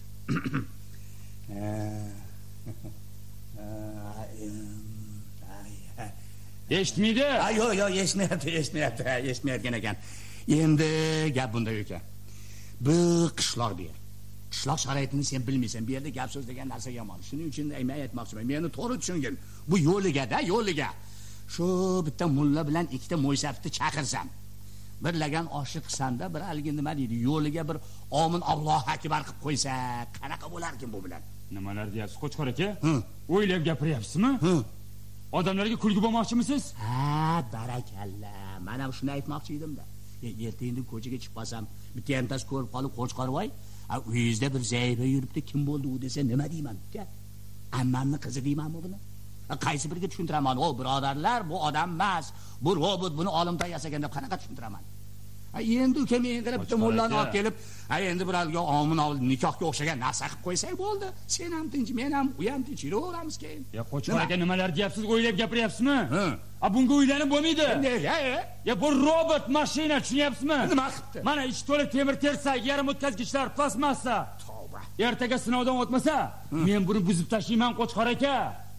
Eshitmaydi? Yo'q, eshitmayotgan ekan. Endi gap bunda ekan. Bu qishloq bu yer. Qishloq sharoitini sen bilmaysan. Bu yerda gap so'z degan narsa yomon. Shuning uchun aytmoqchiman. Meni to'g'ri tushungin. Bu yo'liga. Shu bitta mulla bilan ikkita mo'ysafni chaqirsam, bir lagan oshliq qilsanda, bir haligi nima deydi, yo'liga bir omin Allohu akbar qilib qo'ysa, qanaqa bo'lar ekan bu bilan? Nimalar deyapsiz, Qo'chqor aka? O'ylab gapiryapsizmi? Odamlarga kulgi bo'lmoqchimisiz? Barakalla. Mana shuni aytmoqchi edim-da. Ertaga ko'chaga chiqib qolsam, bitta hamtas ko'rib qolib, Qo'chqor voy, uyingizda bir zayiba yuribdi, kim bo'ldi u desa, nima deyman, uka? ammamni qizi deymanmi buni? Qaysi biriga tushuntiraman? O birodarlar, bu odam emas, bu robot, buni olimdan yasagan deb qanaqa tushuntiraman? Endi ukam endi bitta mollani olib kelib, endi birovga omin nikohga o'xshagan narsa qilib qo'ysak bo'ldi. Sen ham tinch, men ham, u ham tinch yuraveramiz keyin. Ya Qo'chqor aka nimalar deyapsiz? O'ylab gapiryapsizmi? Bunga o'ylanib bo'lmaydi. Ya bu robot mashina, tushunyapsizmi? Nima qilibdi? Mana ichi to'la temir tersak, yarim o'tkazgichlar, plastmassa. Tavba. Ertaga sinovdan o'tmasa, men buni buzib tashlayman Qo'chqor aka.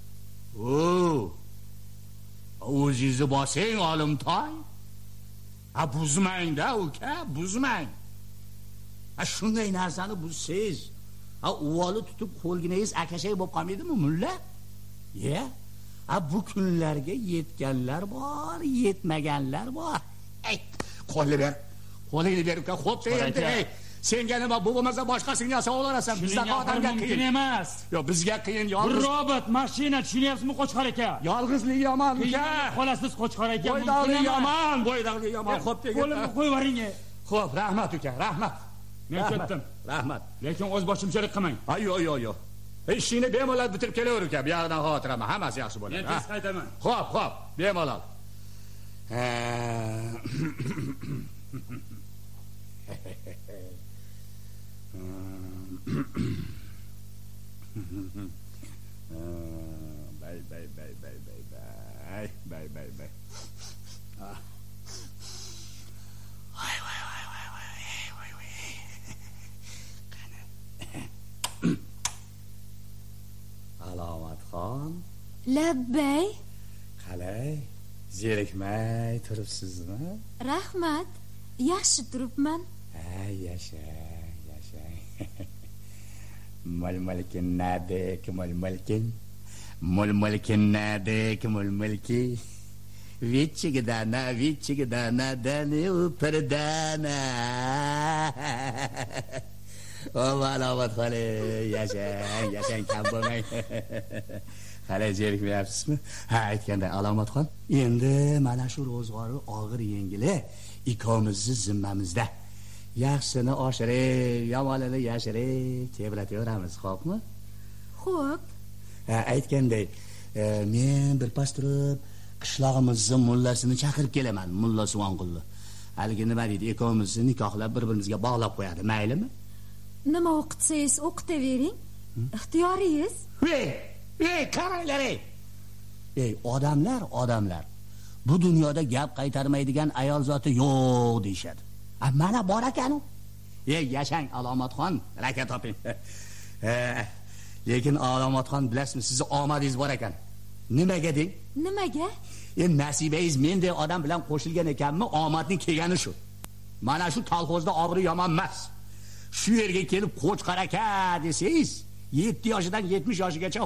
O'zingizni bosing Olimtoy. Buzmang-da, uka, buzmang. Shunday narsani buzsangiz, uvoli tutib qo'lginangiz akashay bo'lib qolmaydimi, mulla? Bu kunlarga yetganlar bor, yetmaganlar bor. Qo'lni ber. Qo'lingni ber, uka, xo'p endi. Senga nima bo'lmasa boshqasiga savolasan. Bizga odamga qiyin emas. Yo'q, bizga qiyin. Bu robot mashina, tushunyapsizmi Qo'chqor aka? Yolg'izlik yomon, uka. Qolasiz Qo'chqor aka. Bo'ydog'lik yomon, bo'ydog'lik yomon. Xo'p degin. Qo'limni qo'yib yuboring. Xo'p, rahmat uka, rahmat. Men ketdim. Rahmat. Lekin o'z boshimchalik qilmang. Yo'q. Ishingni bemalol bitirib kelaver uka. Bu yoqdan xotiraman, hammasi yaxshi bo'ladi. Men tez qaytaman. Xo'p, bemalol. Bay. Alomatxon. Labbay. Qalay? Zerikmay turibsizmi? Rahmat. Yaxshi turibman. Yashang. Molmalkin nadek molmalkin. Molmalkin nadek molmalki. Vichigdana dani uperdana. Alomat xole, yashang kam bo'lmang. Qalay zerikmayapsizmi? Aytganda Alomatxon, endi mana shu ro'zg'ori og'ir yengili ikkomizni zimmamizda. Yaxshini oshirib, yomonini yashirib, tebrataveramiz, xo'pmi? Xo'p. Aytganday, men birpas turib qishlog'imizning mullasini chaqirib kelaman, mulla Suvonqulni. Haligi nima deydi, ikkovimizni nikohlab bir-birimizga bog'lab qo'yadi, maylimi? Nima o'qitsangiz o'qitavering. Ixtiyoringiz. Qaranglar. Odamlar. Bu dunyoda gap qaytarmaydigan ayol zoti yo'q deyshadi. Mana bor ekan. Yashang Alomatxon, rakat toping. Lekin Alomatxon, bilasizmi, sizni omadingiz bor ekan. Nimaga deng? Nimaga? Nasibangiz mendek odam bilan qo'shilgan ekanmi, omadning kelgani shu. Mana shu kolxozda obro' yomon emas. Shu yerga kelib Qo'chqor aka desangiz, 7 yoshidan 70 yoshigacha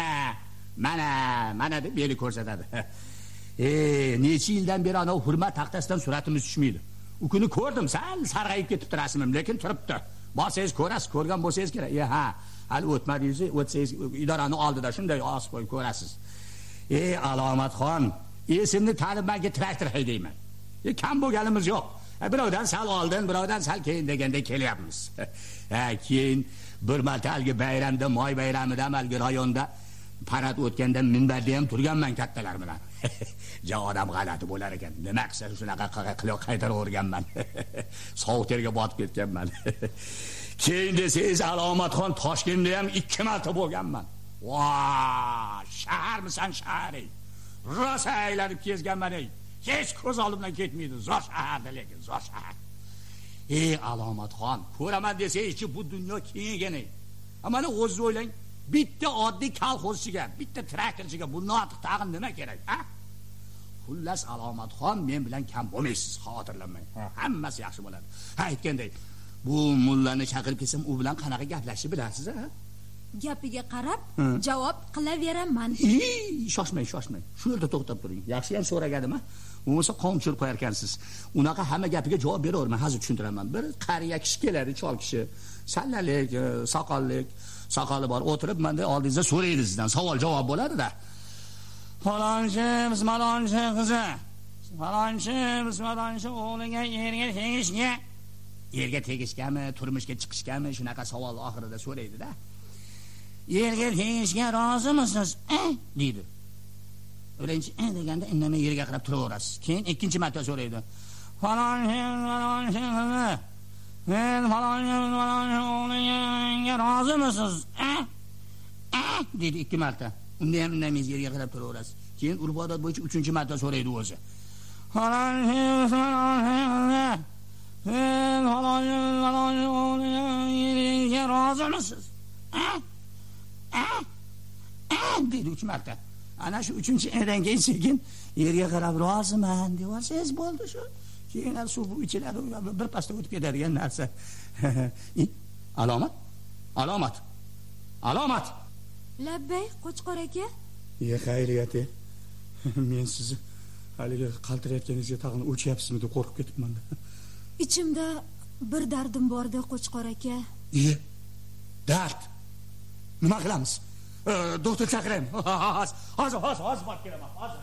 mana deb beli ko'rsatadi. Necha yildan beri ana hurmat taxtasidan suratimiz tushmaydi. U kuni ko'rdim, sal sarg'ayib ketibdi rasmim, lekin turibdi. Borsangiz ko'rasiz, ko'rgan bo'lsangiz kerak. Hali o'tmadingiz, o'tsangiz idorani oldida shunday osib qo'yib ko'rasiz. Alomatxon, esimni tanibmanki traktor haydayman. Kam bo'lganimiz yo'q. Birovdan sal oldin, birovdan sal keyin deganda kelyapmiz. Keyin bir marta algi bayramda, moy bayramida amalgi rayonda parad o'tganda minbarda ham turganman kattalar bilan. Odam g'alati bo'lar ekan. Nima qilsa shunaqa qilib qaytaraverganman. Sovuq terga botib ketganman. Keyin desangiz Alomatxon, Toshkentda ham 2 marta bo'lganman. Shaharmisan shahar? Rosa aylanib kezganman. Hech ko'z oldimdan ketmaydi. Zo'r shaharda, lekin zo'r shahar. Alomatxon, ko'raman desangiz-chi, bu dunyo kengaygan. Mana o'zingiz o'ylang, bitta oddiy kolxozchiga, bitta traktorchiga bundan ortiq tag'in nima kerak, ha? Xullas Alomatxon, men bilan kam bo'lmaysiz, xavotirlanmang. Hammasi yaxshi bo'ladi. Aytganday, bu mullani chaqirib kelsam, u bilan qanaqa gaplashishni bilasiz, ha? Gapiga qarab javob qilaveraman. Shoshmang. Shu yerda to'xtab turing. Yaxshi ham so'ragandim-a? Bo'lmasa qon tushirib qo'yar ekansiz. Unaqa hamma gapiga javob beraverman, hozir tushuntiraman. Bir qariya kishi keladi, chol kishi. Sallalik, soqoli bor. O'tirib menda oldingizda so'raydi sizdan, savol-javob bo'ladi-da. Falonchi, malonchi qizi. Falonchi, o'g'liga erga tegishgami, turmushga chiqishgami, shunaqa savol oxirida so'raydi-da. yerga tegishga rozimisiz deydi. Birinchi deganda indamay yerga qarab turaverasiz. Keyin ikkinchi marta so'raydi. Falon men falonga rozimisiz? Deydi ikki marta. Unda ham indamay yerga qarab turaverasiz. Keyin urf odat bo'yicha uchinchi marta so'raydi o'zi. Men falonga rozimisiz? Deydi 3 marta. Ana shu 3-dan keyin sekin yerga qarab roziman deyorsiz bo'ldi shu. Keyin suv ichiladi, bir pasda o'tib ketadigan narsa. Alomat. Labbay, Qo'chqor aka. Xayriyat. Men sizni haligi qaltirayotganingizga tag'in o'chyapsizmi deb qo'rqib ketibman. Ichimda bir dardim bor-da, Qo'chqor aka. Dard. Nima qilamiz? Doktor chaqiraymi? Hozir borib kelaman, hozir.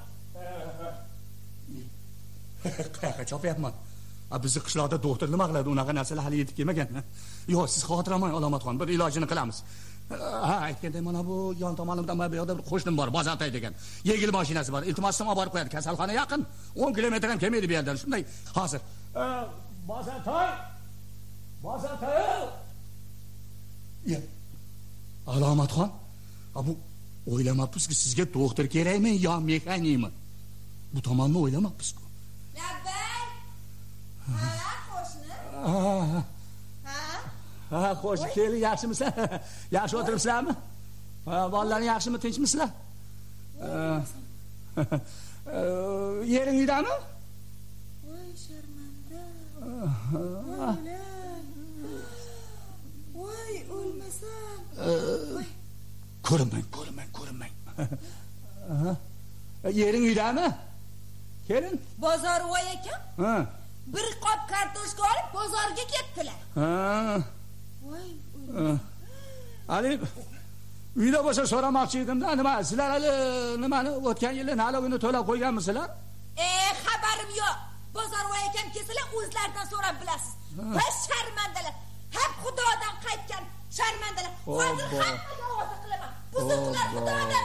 Qayerga chopyapman? Bizni qishloqda doktor nima qiladi? Unaqa narsalar hali yetib kelmagan. Yo'q, siz xavotir olmang, Alomatxon, bir ilojini qilamiz. Aytganda mana bu yon tomonimdan bu yoqda bir qo'shnim bor, Bozortay degan. Yengil mashinasi bor. Iltimos olib borib qo'yadi. Kasalxona yaqin. 10 kilometr ham kelmaydi bu yerdan. Shunday, hozir. Bozortay. Alomatxon, bu o'ylamabmiz-ki sizga doktor kerakmi yo mexanikmi? Bu tomonni o'ylamabmiz-ku. Labbay. Qo'shni. Qo'shni, keling, yaxshimisan? Yaxshi o'tiribsizlarmi? Bolalarning yaxshimi, tinchmisizlar? Yering uydami? Voy sharmanda. Voy o'lmasam. Ko'rinmang. Yering uydami? Kelin. Bozor voy akam. Bir qop kartoshka olib bozorga ketdilar. Voy. Ali uyda bo'lsa so'ramoqchi edim-da, nima sizlar hali nimani o'tgan yili nalogini to'lab qo'yganmisizlar? Xabarim yo'q. Bozor voy akam kelsalar o'zlaridan so'rab bilasiz. Va sharmandalar. Hep Xudodan qaytgan sharmandalar. Hozir hammaga ovoz qilaman. Buzuqlar Xudodan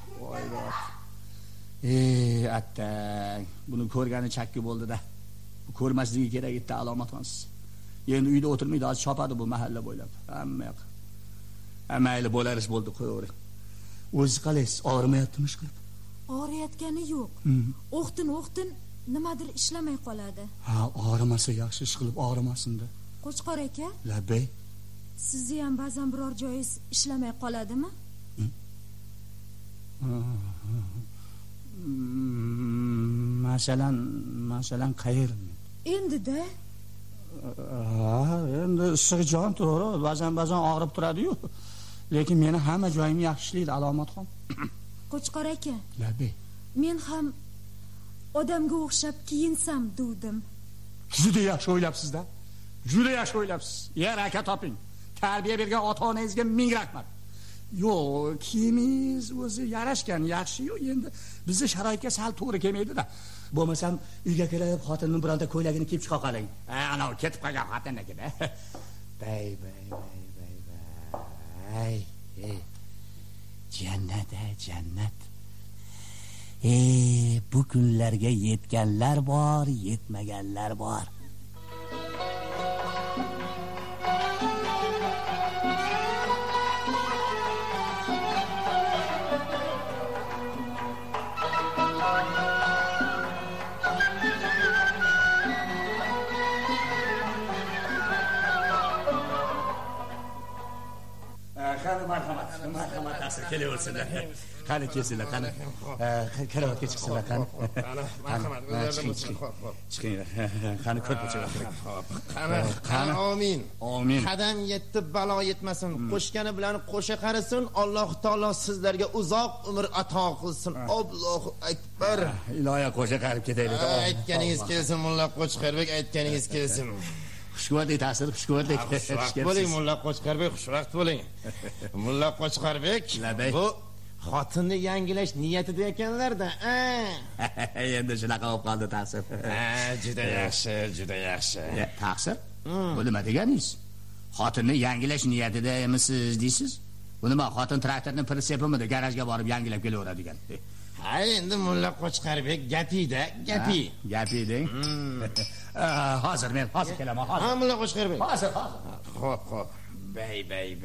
qaytgan. Attang, buni ko'rgani chakki bo'ldi-da. Bu ko'rmasligi kerak edi, Alomatxonsiz. Endi uyda o'tirmaydi, hozir chopadi bu mahalla bo'ylab. Hamma yoq. Mayli, bo'larish bo'ldi, qo'yavering. O'zingiz qalaysiz? Og'rimayaptimi ish qilib? Og'riyotgani yo'q. O'xtin nimadir ishlamay qoladi. Og'rimasa yaxshi, ish qilib og'rimasin-da. Qo'chqor aka. Labbay. Sizni ham ba'zan biror joyingiz ishlamay qoladimi? Masalan qayer? Endi-da. Endi issiq jon to'g'ri, ba'zan og'rib turadi-yu. Lekin meni hamma joyim yaxshi ishlaydi, Alomatxon. Qo'chqor aka. Labbay. Men ham odamga o'xshab kiyinsam duvdim. Juda yaxshi o'ylabsiz-da. Juda yaxshi o'ylabsiz. Yer aka toping. Tarbiya bergan ota-onangizga ming rahmat. Yo'q, kiyimingiz o'zi yarashgan, yaxshi-yu, endi bizning sharoitga sal to'g'ri kelmaydi-da. Bo'lmasam uyga kelib xotinning bironta ko'ylagini kiyib chiqa qoling. Ana ketib qolgan xotinniki-da. Bay. Jannat. Bu kunlarga yetganlar bor, yetmaganlar bor. Marhamat asr kelaversinlar. Qani kelsinlar, qani. Karavotga chiqsinlar, qani. Marhamat, chiqinglar. Qani ko'rpachaga o'tiring. Qani, amin. Qadam yetdi, balo yetmasin. Qo'shgani bilan qo'sha qarasin. Alloh taolo sizlarga uzoq umr ato qilsin. Allohu akbar. Iloyo qo'sha qarib ketaylik. Aytganingiz kelsin, mulla Qo'chqarbek, aytganingiz kelsin. Xushvaqtlik ta'sir, xushvaqtlik. Xushvaqt bo'ling, mulla Qo'chqarbek, xushvaqt bo'ling. Mulla Qo'chqarbek, bu xotinni yangilash niyatida ekanlar-da. Endi shunaqa bo'lib qoldi ta'sir. Juda yaxshi. Ta'sir? Bu nima deganingiz? Xotinni yangilash niyatida emisiz deysiz? Bu nima, xotin traktorni pritsepimidi garajga borib yangilab kelaveradigan. Ha, endi mulla Qo'chqarbek gapida, gapi. Gapi deng. Hozir men kelaman, hozir. Ha, mulla Qo'chqarbek. Hozir. Xo'p. Bay.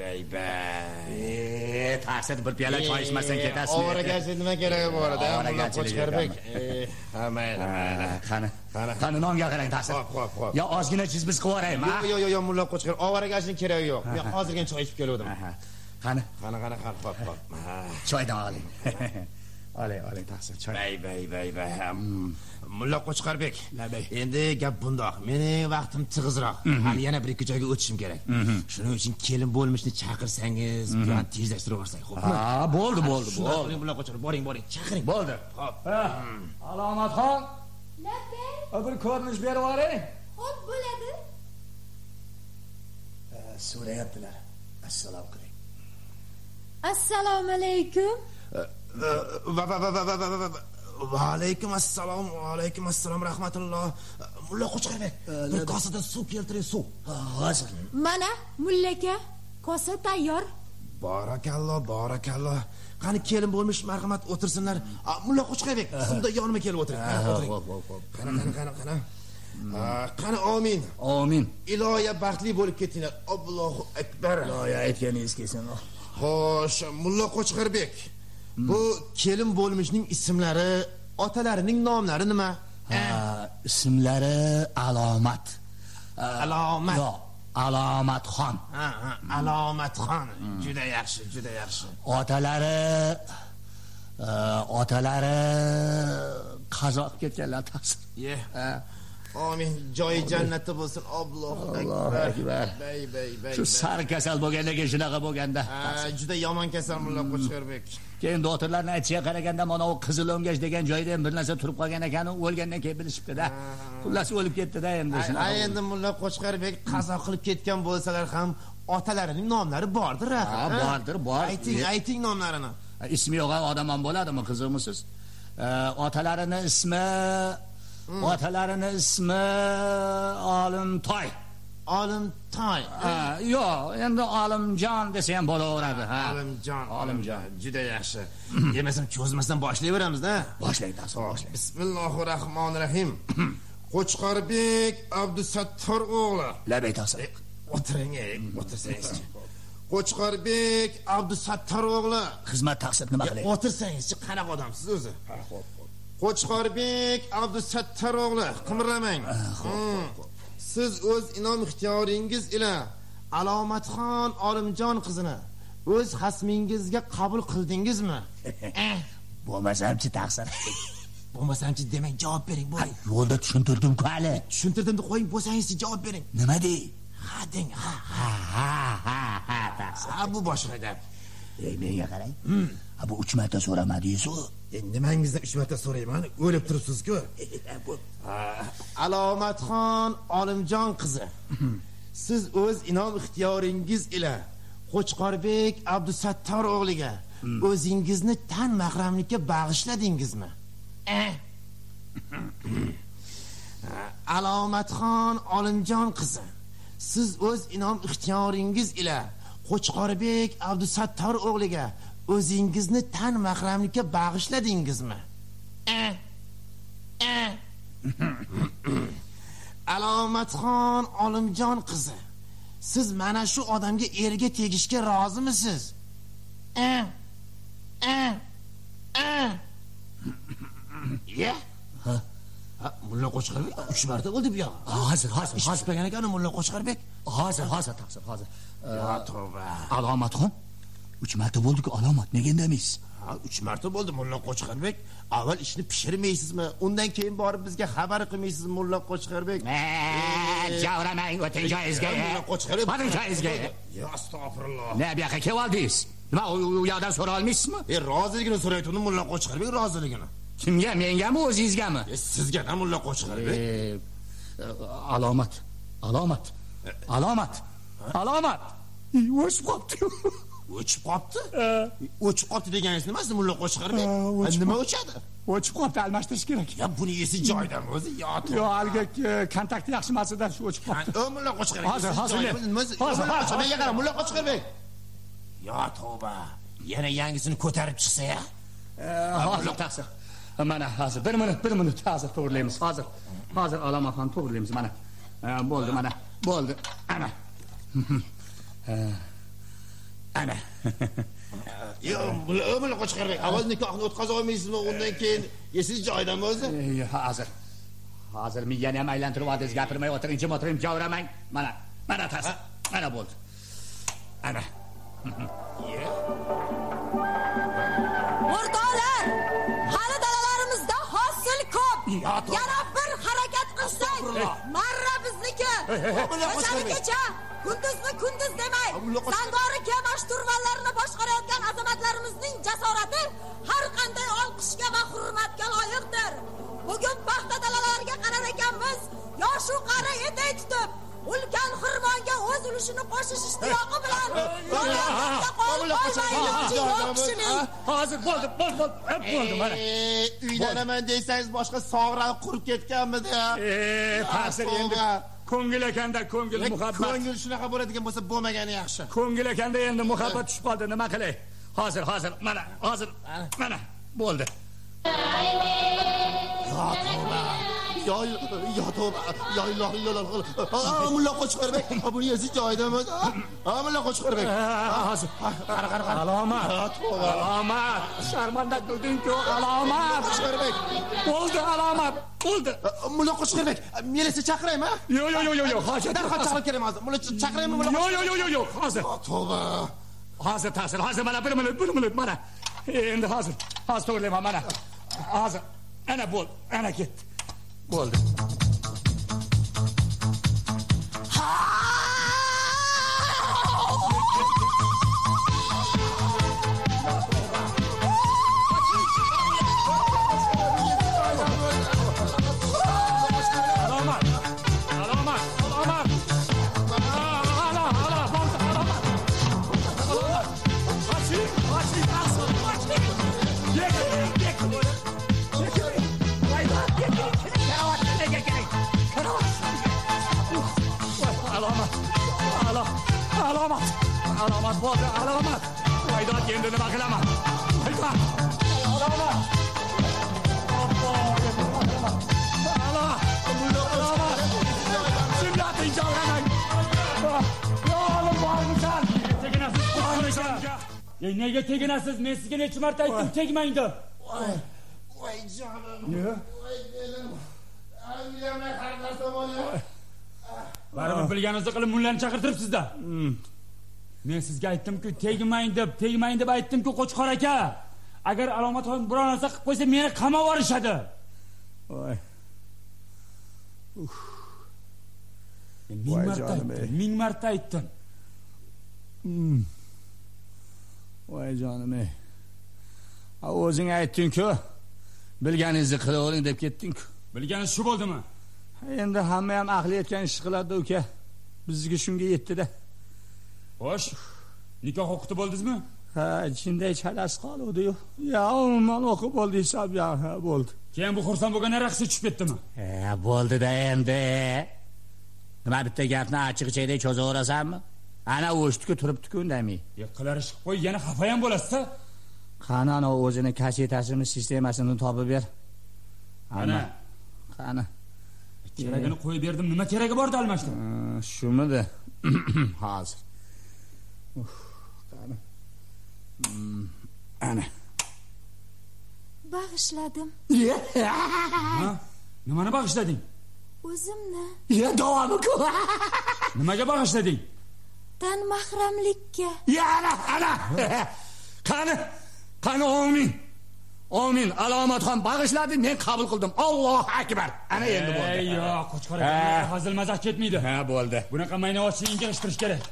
Taqsir bir piyola choy ichmasdan ketasizmi? Ovoragachi nima keragi bor edi, mulla Qo'chqarbek? Ha, mayli. Qani nonga qarang, taqsir. Xo'p. Yo ozgina chiz biz qilib yuboraymi? Yo'q, mulla Qo'chqarbek, ovoragachining keragi yo'q. Men hozirgina choy ichib keldim. Qani. Xo'p. Choydan oling. Oling taqsir choy. Bay. Mulla Qo'chqarbek. Endi gap bundoq. Mening vaqtim tig'izroq. Hali yana bir ikki joyga o'tishim kerak. Shuning uchun kelin bo'lmishni chaqirsangiz, bilan tezlashtirib yuborsak, xo'pmi? Ha, bo'ldi. Mulla Qo'chqarbek, boring, chaqiring. Bo'ldi. Xo'p. Alomatxon, Labay. bir ko'rinish berib yuboring. Xo'p, bo'ladi. So'rayaptilar. Assalomu alaykum. Assalomu alaykum. Va alaykum assalom rahmatulloh. Mulla Qo'chqarbek, bir kosada suv keltiring, suv. Hozir. Mana mullaka, kosa tayyor. Barakalloh. Qani kelin bo'lmish marhamat o'tirsinlar. Mulla Qo'chqarbek, sizda yonimga kelib o'tiring. Qani. Qani amin. Iloya baxtli bo'lib ketinglar. Allohu akbar. Iloya aytganingiz kelsin. Xo'sh, Mulla Qo'chqarbek. Bu kelin bo'lmishning ismlari, otalarining nomlari nima? Ismlari Alomat. Yo'q, Alomatxon. Alomatxon. Juda yaxshi. Otalari qazo qilib ketganlar taqsir. Amin. Joyi jannatda bo'lsin. Allohu akbar. Bay. Shu sari kasal bo'lgandan keyin shunaqa bo'lganda. Juda yomon kasal Mulla Qo'chqarbek. Keyin doktorlarning aytishiga qaraganda mana u qizil o'ngash degan joyda ham bir narsa turib qolgan ekan, o'lgandan keyin bilishibdi-da. Xullas o'lib ketdi-da endi shunaqa. Endi Mulla Qo'chqarbek qazo qilib ketgan bo'lsalar ham otalarining nomlari bordir, bor. Ayting nomlarini. Ismi yo'q odam ham bo'ladimi, qiziqmisiz? Otalarining ismi Olimtoy. Yo'q, endi Olimjon desa ham bo'laveradi, ha. Olimjon. Juda yaxshi. Demasam, cho'zmasdan boshlayveramiz-da. Boshlang. Bismillahirrohmanirrohim. Qo'chqarbek Abdusattor o'g'li. Labay taqsir. O'tirsangiz. Qo'chqarbek Abdusattor o'g'li. Xizmat taqsir nima qiling? O'tirsangiz, qanaqa odamsiz o'zi? Qo'chqarbek Abdusattor o'g'li, qimirlamang. Siz o'z inom ixtiyoringiz ila Alomatxon Olimjon qizini o'z xasmingizga qabul qildingizmi? Bo'lmasamchi taqsir. Bo'lmasamchi demang, javob bering, bo'ling. Yo'lda tushuntirdim-ku hali. Tushuntirdim deb qo'ying, bo'lsangiz javob bering. Nima dey? Ha deng, ha taqsir. Bu boshqa gap. Menga qarang. Bu 3 marta so'ramadingiz-ku. Nimangizdan 3 marta so'rayman? O'lib turibsiz-ku. Alomatxon Olimjon qizi. Siz o'z inom ixtiyoringiz ila Qo'chqarbek Abdusattor o'g'liga o'zingizni tan mahramlikka bag'ishladingizmi? Alomatxon Olimjon qizi. Siz o'z inom ixtiyoringiz ila Qo'chqarbek Abdusattor o'g'liga o'zingizni tan mahramlikka bag'ishladingizmi? Alomatxon Olimjon qizi. Siz mana shu odamga erga tegishga rozimisiz? Ya? Mulla Qo'chqarbek 3 marta bo'ldi bu yoq. Hozir. Ishpagan ekan Mulla Qo'chqarbek. Hozir taqsir, hozir. Ya tavba. Alomatxon 3 marta bo'ldi-ku, alomat nega indamaysiz? 3 marta bo'ldi Mulla Qo'chqarbek. Avval ishni pishirmaysizmi? Undan keyin borib bizga xabar qilmaysizmi Mulla Qo'chqarbek? Javramang, o'ting joyingizga. Mulla Qo'chqarbek. O'ting joyingizga. Ya astag'firulloh. Ne bu yoqqa kelib oldingiz? Nima u yoqdan so'ra olmaysizmi? Roziligini so'rayotgandim Mulla Qo'chqarbek, roziligini. Kimga, mengami, o'zingizgami? Sizga-da Mulla Qo'chqarbek. Alomat. O'chib qopti. O'chib qopti deganingiz nimasi Mulla Qo'chqarbek? Nima o'chadi? O'chib qopti, almashtirish kerak. Ya buni esi joyidami o'zi? Yo'q, haligi kontakti yaxshi emasdan shu o'chib qopti. Mulla Qo'chqarbek. Hozir. Menga qara Mulla Qo'chqarbek. Yo tavba. Yana yangisini ko'tarib chiqsa-ya. Hozir taqsir. Mana hozir 1 minut hozir to'g'rilaymiz. Hozir Alomaxon to'g'rilaymiz mana. Bo'ldi mana. Bo'ldi. Ana. Yo, bular qo'chqarbek. Avval nikohni o'tkazib olmaysizmi? Undan keyin esiz joyidami o'zi? Hozir miyani ham aylantirib odingiz gapirmay o'tiring, jim o'tiring, javramang. Mana taqsir. Mana bo'ldi. Ana. O'rtoqlar, hali dalalarimizda hosil ko'p. Yana bir harakat qilsak, marra bizniki. Kecha kunduzni kunduz demay, sangori kemash turvanlarini boshqarayotgan azamatlarimizning jasorati har qanday olqishga va hurmatga loyiqdir. Bugun paxta dalalariga qarar ekanmiz, yoshu qari etay tutib, ulkan xirmonga o'z ulushini qo'shish ishtiyoqi bilan hozir bo'ldi mana. Uylanaman deysangiz boshqa sog'raq qurib ketganmidi? Ta'sir endi ko'ngil ekanda, ko'ngil muhabbat. Ko'ngil shunaqa bo'ladigan bo'lsa bo'lmagani yaxshi. Ko'ngil ekanda endi muhabbat tushib qoldi, nima qilay? Hozir mana bo'ldi. Yo ilohi illalloh. Mulla Qo'chqorbek, buni yezi joyidami? Mulla Qo'chqorbek. Hozir. Qara. Alomat. Sharmanda qilding-ku, alomat. Qo'chqorbek. Bo'ldi, alomat. Bo'ldi. Mulla Qo'chqorbek, militsiya chaqiraymi? Yo'q, hojat. Darhol chaqirib kelamiz. Mulla chaqiraymi mulla? Yo'q, hozir. Tavba. Hozir ta'sir, hozir mana 1 minut mana. Endi hozir to'g'rilayman mana. Hozir. Ana bo'ldi, ana ketdi. Bo'ldi. Alomat bo'ldi, alomat. Voydod endi nima qilaman? Voydod. Alomat. Simlating javramang. Yo'lim bormisan. Teginasiz. Nega teginasiz? Men sizga necha marta aytdim, tegmang deb. Voy jonim. Voy belim. Angliyamay qardasim bo'lar. Baribir bilganingizni qilib mullani chaqirtiribsiz-da. Men sizga aytdim-ku, tegmang deb aytdim-ku, Qo'chqor aka. Agar Alomatxon biror narsa qilib qo'ysa, meni qamab yuborishadi. Voy. Ming marta aytdim. Voy jonim ey. O'zing aytding-ku, bilganingizni qilavering deb ketding-ku. Bilganingiz shu bo'ldimi? Endi hamma ham aqli yetgan ish qiladi uka. Bizga shunga yetdi-da. Xo'sh, nikoh o'qitib bo'ldingizmi? Ha, jinday chalasi qoluvdi-yu. Ya, umuman o'qib bo'ldi hisob, ya, bo'ldi. Keyin bu xursand bo'lgan raqsga tushib ketdimi? Bo'ldi-da endi. Nima bitta gapni achchiq-chayday cho'zaverasanmi? Ana o'shtiki turibdi-ku undamay. Qilar ish qilib qo'y, yana xafa ham bo'lasiz-da. Qani ana o'zini kassetasini, sistemasini topib ber. Qani. Keragini qo'yib berdim, nima keragi bordi almashdim? Shumidi? Hozir. Qani. Ana. Bag'ishladim. Nimani bag'ishlading? O'zimni. Davomi-ku. Nimaga bag'ishlading? Tan mahramlikka. Ana. Qani Amin. Alomatxon bag'ishladi, men qabul qildim. Allohu akbar. Ana endi bo'ldi. Yo'q, Qo'chqor aka, hazil mazah ketmaydi. Bo'ldi. Bunaqa maynavatchilikni yig'ishtirish kerak.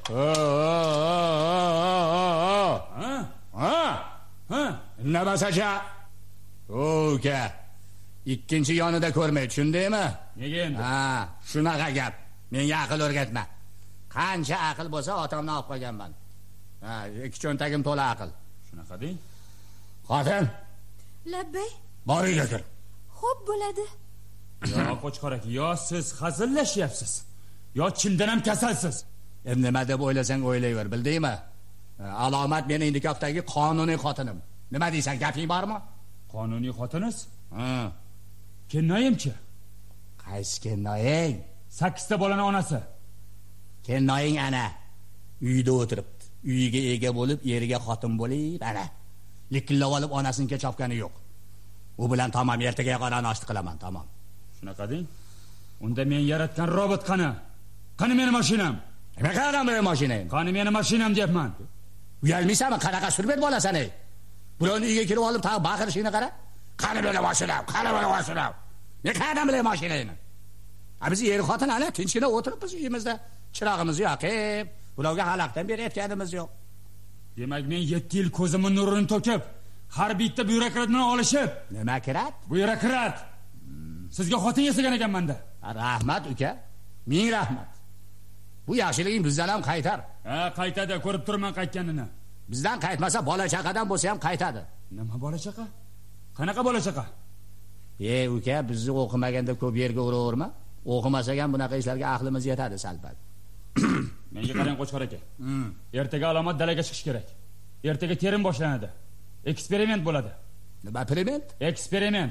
Namasacha. Uka. Ikkinchi yonida ko'rmay, tushundingmi? Nega endi? Shunaqa gap. Menga aql o'rgatma. Qancha aql bo'lsa, otamdan olib qo'yganman. Ikki cho'ntagim to'la aql. Shunaqa deng. Xotin. Labbay. Boriga kir. Xo'p bo'ladi. Yo, Qo'chqor aka, yo siz hazillashyapsiz, yo chindan ham kasalsiz. Nima deb o'ylasang o'ylayver, bildingmi? Alomat mening Indikovdagi qonuniy xotinim. Nima deysan, gaping bormi? Qonuniy xotiniz? Ha. Kennoyimchi? Qaysi kennoying? 8 ta bolaning onasi. Kennoying ana uyda o'tiribdi. Uyiga ega bo'lib, eriga xotin bo'lib, ana likillab olib onasiniga chopgani yo'q. U bilan tamom ertaga qora noshta qilaman, tamom. Shunaqa deng. Unda men yaratgan robot qani? Qani meni mashinam? Nima qanaqa meni mashinang? Qani meni mashinam deyapman. Uyalmaysanmi? Qanaqa surbet bo'lasan ey? Birovni uyiga kirib olib, tag' baqirishingni qara. Qani meni mashinam? Qani meni mashinam? Ne qanaqa meni mashinangni? Biz er xotin ana tinchgina o'tiribmiz uyimizda. Chirog'imiz yoqib, bularga xalaqdan beri aytganimiz yo'q. Demak, men 7 yil ko'zimning nurini to'kib, har bitta byurokratni olishib. Nima kirat? Byurokrat. Sizga xotin yasagan ekanman-da. Rahmat uka. Ming rahmat. Bu yaxshiliging bizdan ham qaytar. Ha, qaytadi, ko'rib turman qaytganini. Bizdan qaytmasa bola chaqadan bo'lsa ham qaytadi. Nima bola chaqa? Qanaqa bola chaqa? Uka, bizni o'qimaganda ko'p yerga uraverma. O'qimasak ham bunaqa ishlarga aqlimiz yetadi salbat. Menga qarang Qo'chqor aka. Ertaga alomat dalaga chiqish kerak. Ertaga terim boshlanadi. Eksperiment bo'ladi. Nima eksperiment? Eksperiment.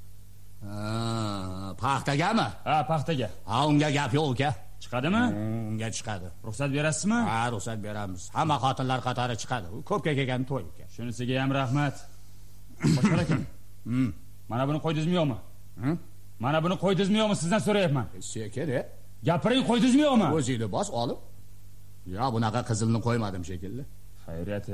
Paxtagami? Ha, paxtaga. Ha, unga gap yo'q uka. Chiqadimi? Unga chiqadi. Ruxsat berasizmi? Ha, ruxsat beramiz. Hamma xotinlar qatori chiqadi. U ko'pga kelgan to'y uka. Shunisiga ham rahmat. Qo'chqor aka. Mana buni qo'ydingizmi yo'qmi? Mana buni qo'ydingizmi yo'qmi sizdan so'rayapman. Sekin, gapiring, qo'ydingizmi yo'qmi? O'zingni bos olib. Ya, bunaqa qizilni qo'ymadim shekilli. Xayriyat,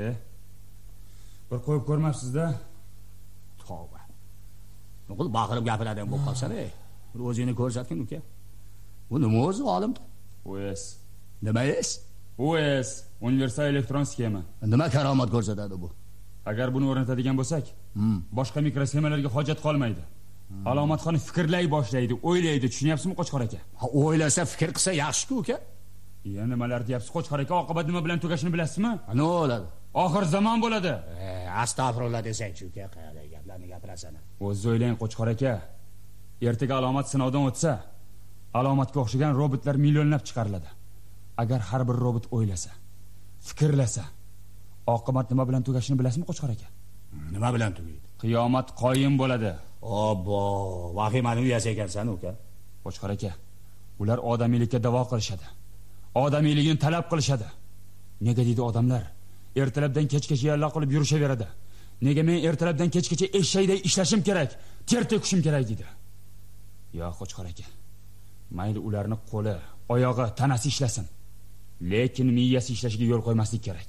bir qo'yib ko'rmabsiz-da. Tavba. Nuqul baqirib gapiradigan bo'lib qolsa-da, bir o'zingni ko'rsatgin uka. Bu nima o'zi olim? OS. Nima es? OS, universal elektron sxema. Nima karomat ko'rsatadi bu? Agar buni o'rnatadigan bo'lsak, boshqa mikrosxemalarga hojat qolmaydi. Alomatxon fikrlay boshlaydi, o'ylaydi, tushunyapsizmi Qo'chqor aka? Ha, o'ylasa, fikr qilsa yaxshi-ku uka. Nimalar deyapsiz Qo'chqor aka? Oqibat nima bilan tugashini bilasizmi? Nima bo'ladi? Oxir zamon bo'ladi. Astag'firullah desang-chi uka, qanday gaplarni gapirasan? O'zingiz o'ylang Qo'chqor aka. Ertaga alomat sinovdan o'tsa, alomatga o'xshagan robotlar millionlab chiqariladi. Agar har bir robot o'ylasa, fikrlasa, oqibat nima bilan tugashini bilasizmi Qo'chqor aka? Nima bilan tugaydi? Qiyomat qoyim bo'ladi. Obbo, vahimani uyasi ekansan uka. Qo'chqor aka, ular odamiylikka da'vo qilishadi. Odamiyligini talab qilishadi. Nega deydi odamlar? Ertalabdan kechgacha yalla qilib yurishaveradi. Nega men ertalabdan kechgacha eshakday ishlashim kerak, ter to'kishim kerak deydi. Yo'q Qo'chqor aka. Mayli ularni qo'li, oyog'i, tanasi ishlasin. Lekin miyasi ishlashiga yo'l qo'ymaslik kerak.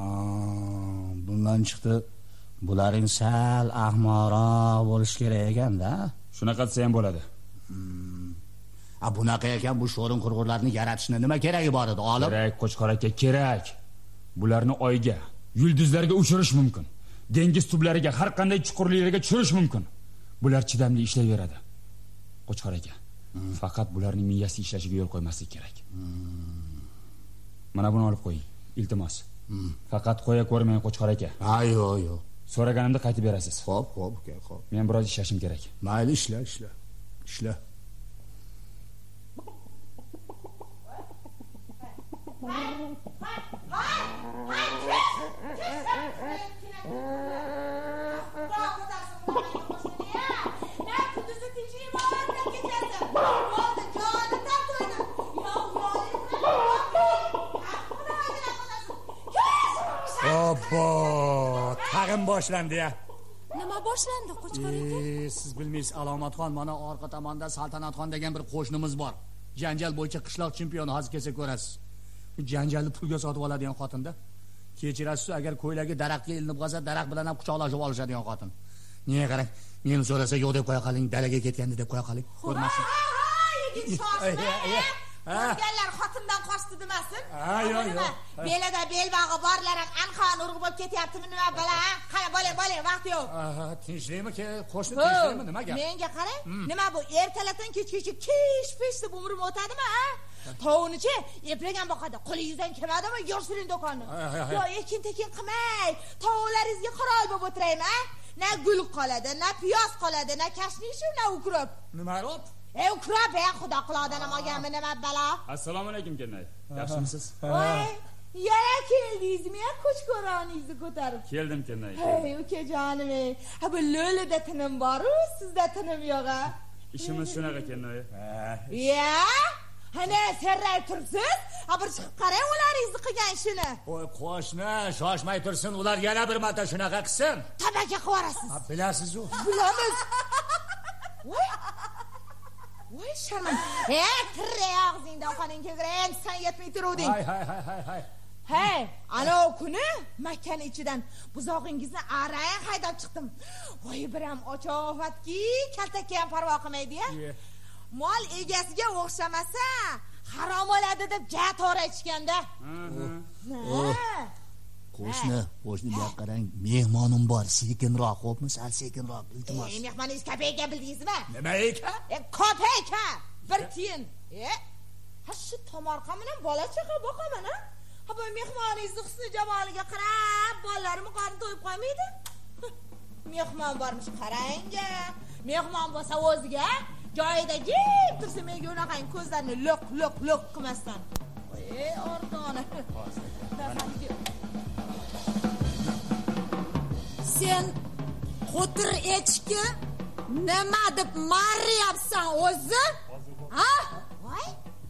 Bundan chiqdi, bularning sal ahmoqroq bo'lish kerak ekan-da. Shunaqa desa ham bo'ladi. Bunaqa ekan bu sho'rin qurg'urlarni yaratishni nima keragi bor edi, olim? Kerak Qo'chqor aka, kerak. Bularni oyga, yulduzlarga uchirish mumkin. Dengiz tublariga, har qanday chuqurliklarga tushirish mumkin. Bular chidamli ishlayveradi. Qo'chqor aka, faqat bularning miyasi ishlashiga yo'l qo'ymaslik kerak. Mana buni olib qo'ying, iltimos. Faqat qo'ya ko'rmang Qo'chqor aka. Ha, yo'q. So'raganimda qaytib berasiz. Xo'p, uka, xo'p. Men biroz ishlashim kerak. Mayli, ishla. Obbo, tag'in boshlandi-ya. Nima boshlandi Qo'chqor aka? Siz bilmaysiz, Alomatxon mana orqa tomonda Saltanatxon degan bir qo'shnimiz bor. Janjal bo'yicha qishloq chempioni, hozir kelsa ko'rasiz. Bu janjalni pulga sotib oladigan xotinda. Kechirasiz, agar ko'ylagi daraxtga ilinib qolsa, daraxt bilan ham quchoqlashib olishadigan xotin. Nega qarang, meni so'rasa yo'q deb qo'ya qoling, dalaga ketgandi deb qo'ya qoling. Ko'rmasin. Ko'rganlar xotindan qochdi demasin. Yo'q. Belada belbog'i borlar ham anqon urg'ib bo'lib ketyaptimi nima bala? Qani bo'ling, vaqt yo'q. Tinchlikmi ke? Qo'shni tinchlikmi? Nima gap? Menga qarang, nima bu ertalabdan kechgacha kish-pish deb umrim o'tadimi, ha? Tovunichi eplagan boqadi. Qo'lingizdan kelmadimi? Yursiring do'konni. Yo, ekin-tekin qilmay, tovularingizga qirol bo'lib o'tiraymi, ha? Na gul qoladi, na piyoz qoladi, na kashnish, na ukrop. Nima rop? Ukrop, xudo qilodidan olganmi nima balo? Assalomu alaykum, Kennay. Yaxshimisiz? Voy, Yana keldingizmi ya qo'chqo'roningizni ko'tarib? Keldim kennoy. Hey, ukajonim ey. Ha bu lo'lida tinim bor-u, sizda tinim yo'q-a? Ishimiz shunaqa kennoy. Ya? Ana serray tursiz? Ha bir chiqib qarang ularningizni qilgan ishini. Qo'y, qo'shni, shoshmay tursin, ular yana bir marta shunaqa qilsin. Tabaga qilib yuborasiz. Bilasiz-ku. Bilamiz. Voy sharman. Tirray og'zingdan qoning kelgan, sen yetmay turuvding. Hay. Hey, ana o kuni Makkani ichidan buzog'ingizni arang haydab chiqdim. Voy biram ochofatki, kaltakka ham parvo qilmaydi-ya. Mol egasiga o'xshamasa, harom bo'ladi deb jatora ichganda. Qo'shni buyoqqa qarang, mehmonim bor, sekinroq, xo'pmi? Sal sekinroq, iltimos. Mehmoningiz kopeyka bildingizmi? Nima ekan? Kopeyka, bir tiyin. Ha shu tomorqa bilan bola chaqa boqaman, ha? Ha bu mehmoningizni husni jamoliga qarab, bolalarni qorni to'yib qo'ymaydi. Mehmon bormish, qarang-a. Mehmon bo'lsa o'ziga joyida jim tursa menga unaqang ko'zlarni lo'q qilmasdan. Ey, ordona. Sen qo'tir echki nima deb mariyapsan o'zi? Ha? Voy.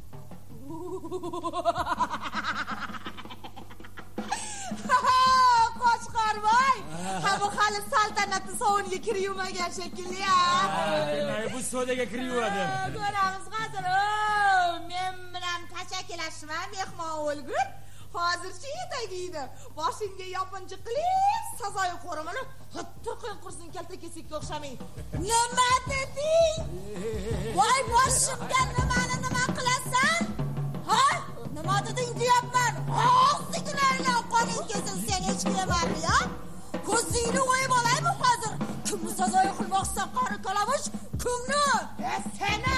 Qo'chqor voy. Ha bu hali saltanatni sovuniga kirib-yurmagan shekilli-ya. Bu sodaga kirib yuradi. Ko'ramiz hozir. Men bilan tashakilashman, mehmon o'lgur. Hozirchi yetagingni boshingga yopinchi qilib, sazoyi qo'rimini hatto qursin kalta kesikka o'xshamay. Nima deding? Voy boshimga nima qilasan? Ha? Nima deding deyapman? Og'zingni aylanib qoning kesin sen hech kimlarni, ya? Ko'zingni o'yib olaymi hozir? Kimni sazoyi qilmoqsan, qari kalamush? Kimni? Seni.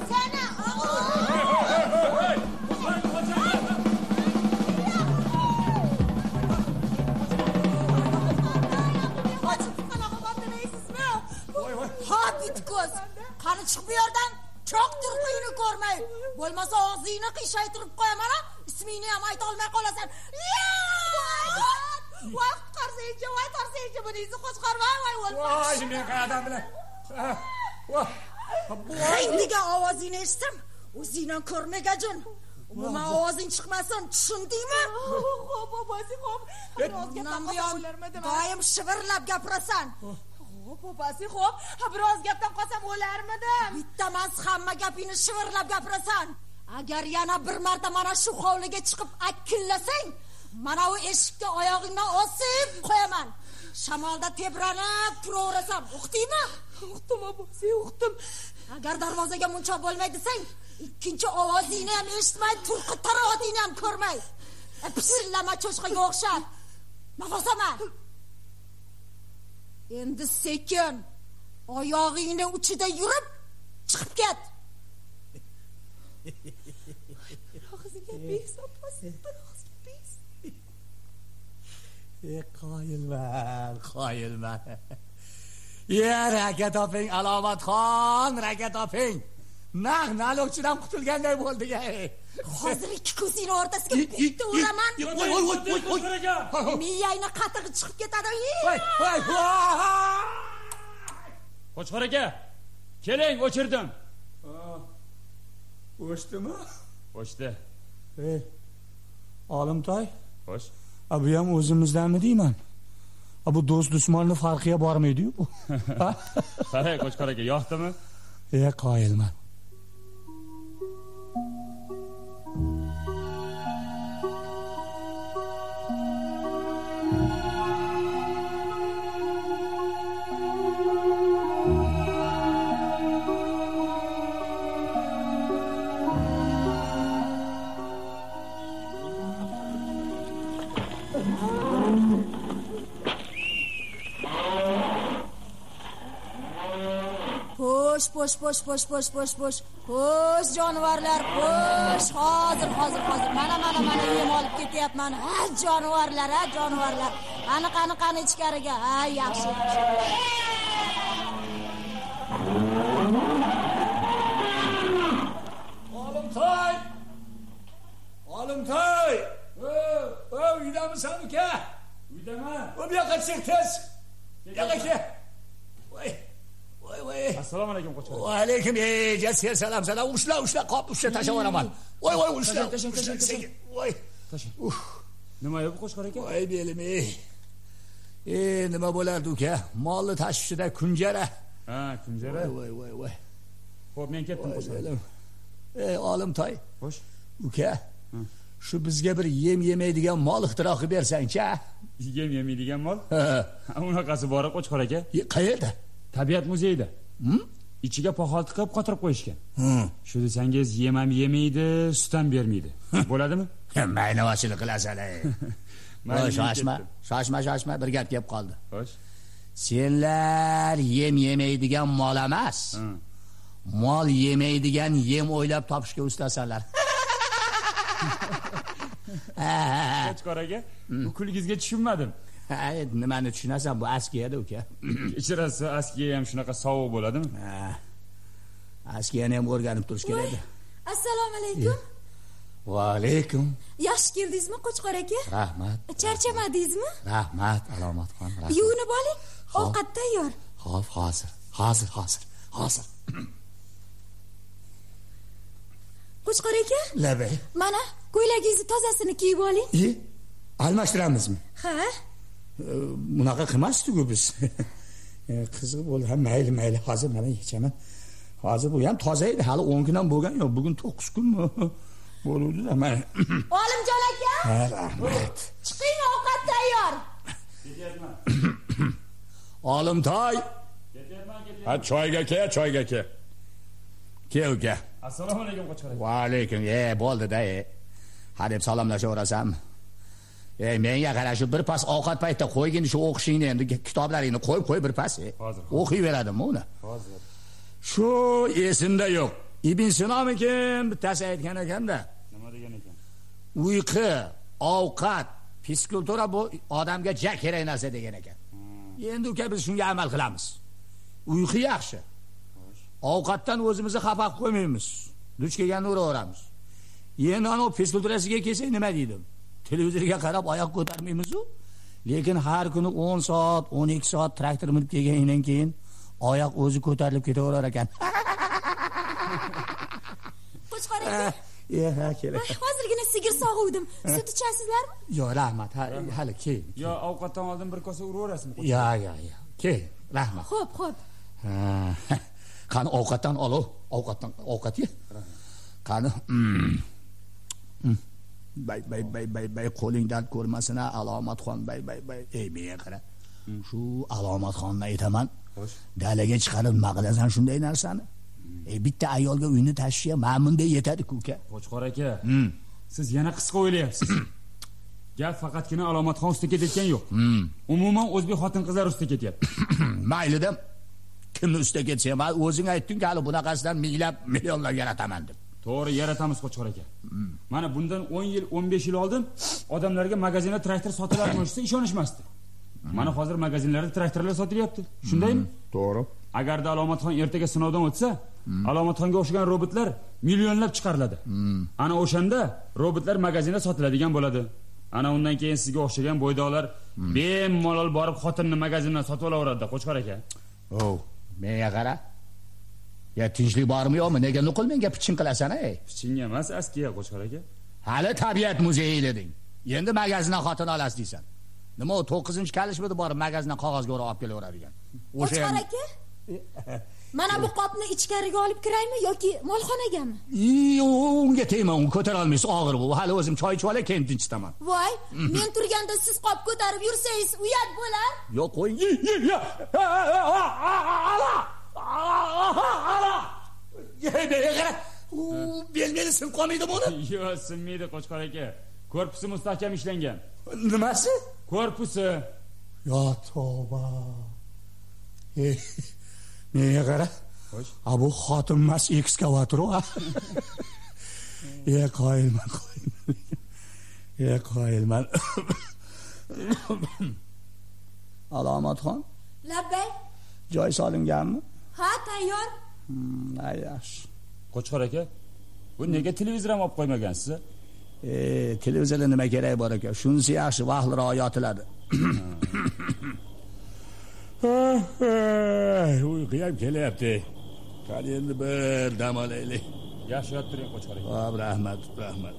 Ko'z. Qani chiq bu yerdan. Cho'qtir quyini ko'rmay. Bo'lmasa og'zingni qiyshaytirib qo'yaman, ismingni ham ayta olmay qolasan. Voy qarsaychi, buningizni qo'chqarmay o'lmas. Voy, men qayerdan bilan? Qayniga ovozingni eshitsam, o'zingdan ko'rmagajin. Umuman ovozing chiqmasin, tushundingmi? Xo'p, xo'p. Doim shivirlab gapirasan. Popasi xo'p, biroz gapdan qolsam o'larmidim. Bittamas hamma gapingni shivirlab gapirasan. Agar yana bir marta mana shu hovliga chiqib akillasang, mana u eshikka oyog'ingdan osib qo'yaman. Shamolda tebranib turaverasan. Uqdingmi? Uqdim, popasi, uqdim. Agar darvozaga munchoq bo'lmay desang, ikkinchi ovozingni ham eshitmay, turqi tarovatingni ham ko'rmay. Pisillama cho'chqaga o'xshab. Nafasaman. Endi sekin oyog'ingni uchida yurib chiqib ket. Og'zingga pis, opasi, og'zingga pis. Qoyilman. Ya, raka toping, Alomatxon, raka toping. Naloqchidan qutulganday bo'ldik, ey. Hozir ikki ko'zingni o'rtasiga bitta uraman. Voy. Miyangni qatig'i chiqib ketadi. Voy. Qo'chqor aka, keling, o'chirdim. O'chdimi? O'chdi. Ey, Olimtoy. Xo'sh. Bu ham o'zimizdanmi deyman? Bu do'st dushmanning farqiga bormaydi-yu bu. Qarang, Qo'chqor aka, yoqdimi? Qoyilman. Po'sh jonivorlar, po'sh. Hozir. Mana yem olib ketyapman. Ha, jonivorlar. Qani ichkariga. Ha, yaxshi. Olimtoy. aka. Voy. Assalomu alaykum qo'chqor aka. Va alaykum. Jasir salom. Ushla, qop ushlab tashlab yuboraman. Voy, ushla. Voy. Nima yo'q qo'chqor aka? Voy belim. Nima bo'lardi uka? Molni tashishida kunjara. Ha, kunjara. Voy. Xo'p, men ketdim qo'chqor aka. Olimtoy. Xo'sh. Uka. Shu bizga bir yem yemaydigan mol ixtiro qilib bersang-chi. Yem yemaydigan mol? Unaqasi bor qo'chqor aka. Qayerda? Tabiat muzeyida. Ichiga poxol tiqib qotirib qo'yishgan. Shu desangiz, yem ham yemaydi, sut ham bermaydi. Bo'ladimi? Mayli vasilik qilasan. Shoshma, bir gap kelib qoldi. Xo'sh. Senlar yem yemaydigan mol emas. Mol yemaydigan yem o'ylab topishga ustasanlar. Qo'chqor aka, bu kulgizga tushunmadim. Nimani tushunasan, bu askiya-da uka. Kechirasiz, askiya ham shunaqa sovuq bo'ladimi? Askiyani ham o'rganib turish kerak. Assalomu alaykum. Va alaykum. Yaxshi keldingizmi qo'chqor aka? Rahmat. Charchamadingizmi? Rahmat, Alomatxon. Yuvinib oling. Ovqat tayyor. Xo'p, hozir. Qo'chqor aka? Labay. Mana ko'ylagingizni tozasini kiyib oling. Almashtiramizmi? Ha? Bunaqa qilmasdik-ku biz. Qiziq bo'ldi. Ha, mayli, hozir mana yechaman. Hozir bu ham toza edi, hali 10 kundan bo'lgan yo'q. Bugun 9 kunmi? Bo'ldi-da, mana. Olimjon aka? Ha, rahmat. Chiqing, ovqat tayyor. Ketyapman. Olimtoy. Ketyapman. Ha, choyga ke. Ke uka. Assalomu alaykum qo'chqor aka. Va alaykum. Bo'ldi-da. Ha deb salomlashaverasizmi? Menga qara, shu bir pas ovqat paytida qo'ygin shu o'qishingni, endi kitoblaringni qo'y bir pas. Hozir. O'qiyveradimmi uni? Hozir. Shu esimda yo'q. Ibn Sinomikin bittasi aytgan ekan-da. Nima degan ekan? Uyqu, ovqat, psixologiya bu odamga ja kerak narsa degan ekan. Endi uka biz shunga amal qilamiz. Uyqu yaxshi. Ovqatdan o'zimizni xafa qilib qo'ymaymiz. Duch kelganni uraveramiz. Endi ana psixologiyasiga kelsak nima deydim? Televizorga qarab oyoq ko'tarmaymiz-ku. Lekin har kuni 10 soat, 12 soat traktor minib kelgandan keyin oyoq o'zi ko'tarilib ketaverar ekan. Qo'chqor aka. Ha, kerak. Hozirgina sigir sog'uvdim. Sut ichasizlarmi? Yo'q, rahmat. Hali keyin. Yo, ovqatdan oldin bir kosa uraverasizmi? Ya. Keyin, rahmat. Xo'p. Qani ovqatdan olov. Ovqat ye. Qani. Bay qo'lingdan ko'rmasin Alomatxon bay. Menga qara. Shu Alomatxonni aytaman. Xo'sh. Dalaga chiqarib maqlasan shunday narsani. Bitta ayolga uyni tashishi ma'munda yetadi-ku uka. Qo'chqor aka. Siz yana qisqa o'ylayapsiz. Gap faqatgina Alomatxon ustiga ketayotgan yo'q. Umuman o'zbek xotin-qizlar ustiga ketyapti. Maylida kimni ustiga ketsa, men o'zing aytding-ku, hali bunaqasidan minglab, millionlar yarataman deb. To'g'ri, yaratamiz qo'chqor aka. Mana bundan 10 yil, 15 yil oldin odamlarga magazinda traktor sotilarmi desa ishonishmasdi. Mana hozir magazinlarda traktorlar sotilyapti. Shundaymi? To'g'ri. Agarda Alomatxon ertaga sinovdan o'tsa, Alomatxonga o'xshagan robotlar millionlab chiqariladi. Ana o'shanda robotlar magazinda sotiladigan bo'ladi. Ana undan keyin sizga o'xshagan bo'ydoqlar bemalol borib xotinni magazindan sotib olaveradi, qo'chqor aka. Menga qara. Ya tinchlik bormi yo'qmi? Nega nuqul menga piching qilasan, Piching emas, askiya qo'chqor aka. Hali tabiat muzeyi deding. Endi magazindan xotin olasiz deysan. Nima u 9-kalishmidi borib magazindan qog'ozga o'rab olib kelaveradigan. Qo'chqor aka? Mana bu qopni ichkariga olib kiraymi yoki molxonagami? Unga tegma, uni ko'tara olmaysiz, og'ir bu. Hali o'zim choy ichib olay, keyin tinchitaman. Voy, men turganda siz qop ko'tarib yursangiz, uyat bo'lar. Yo'q, qo'y. Ala! Belmeni sinib qolmaydi buni? Yo'q, sinmaydi qo'chqor aka. Korpusi mustahkam ishlangan. Nimasi? Korpusi. Yo tavba. Menga qara. Xo'sh. Bu xotinmas ekskavator a. Qoyilman. Alomatxon? Labbay. Joy solinganmi? Ha, tayyor. Yaxshi. Qo'chqor aka, bu nega televizor ham olib qo'ymagansiz? Televizorda nima kerak bor ekan? Shunisi yaxshi, vaqtliroq yotiladi. Uyquyam kelyapti. Qani endi bir dam olaylik. Yaxshi yotib turing Qo'chqor aka. Rahmat, rahmat.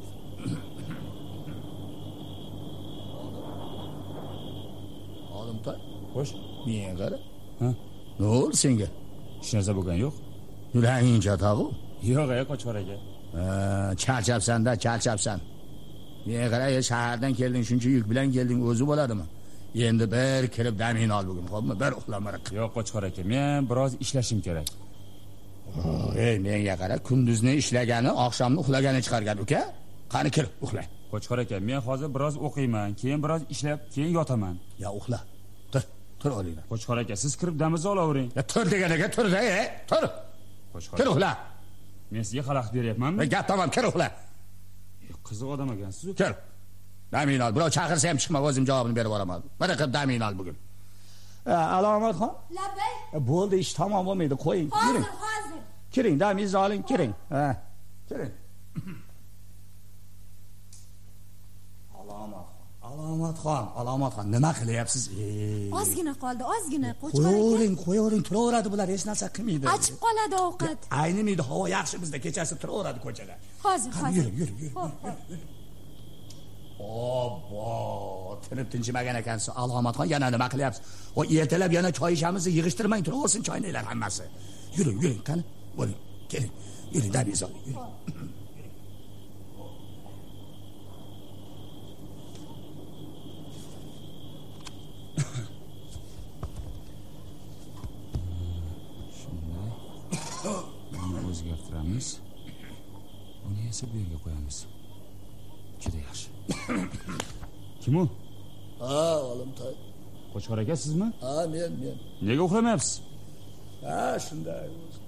Olimtoy, Xo'sh, menga qara. Ha? Ne oldu senga? hech narsa bo'lgan yo'q. Yuraging chatog'i? Yo'q, Qo'chqor aka. Charchabsan-da, charchabsan. Menga qara, shahardan kelding, shuncha yuk bilan kelding, o'zi bo'ladimi? Endi bir kirib damingni ol bugun, xo'pmi? Bir uxlamariq. Yo'q Qo'chqor aka, men biroz ishlashim kerak. Menga qara, kunduzni ishlagani, oqshomni uxlagani chiqargan uka. Qani kir, uxla. Qo'chqor aka, men hozir biroz o'qiyman, keyin biroz ishlab, keyin yotaman. Ya uxla. Tur olinglar. Qo'chqor aka, siz kirib damizni olavering. Ya tur deganiga tur-da, tur. Qo'chqor Kir aka, uxla. men sizga xalaqit beryapmanmi? Gap tamom, kir uxla. Qiziq odam ekansiz-ku. Kir. Damingni ol. Birov chaqirsa ham chiqma, o'zim javobini berib boraman. Mana qilib damingni ol bugun. Alomatxon. Labbay. Bo'ldi, ish tamom bo'lmaydi, qo'ying. Yuring. Hozir. Kiring, damingizni oling, kiring. Kiring. Alomatxon, nima qilyapsiz? Ozgina qoldi, ozgina Qo'chqor aka. Qo'yavering, turaveradi bular, hech narsa qilmaydi. Achib qoladi ovqat. Aynimaydi, havo yaxshi bizda, kechasi turaveradi ko'chada. Hozir. Yur. Obbo, tinib tinchimagan ekansiz. Alomatxon, yana nima qilyapsiz? O ertalab yana choy ishamizni yig'ishtirmang, turaversin choynaylar hammasi. Yuring, qani. Bo'ling, keling. Yuring, damingizni oling. Buni o'zgartiramiz. Buni esa bu yerga qo'yamiz. Juda yaxshi. Kim u? Olimtoy. Qo'chqor aka, sizmi? Men. Nega uxlamayapsiz? Shunday.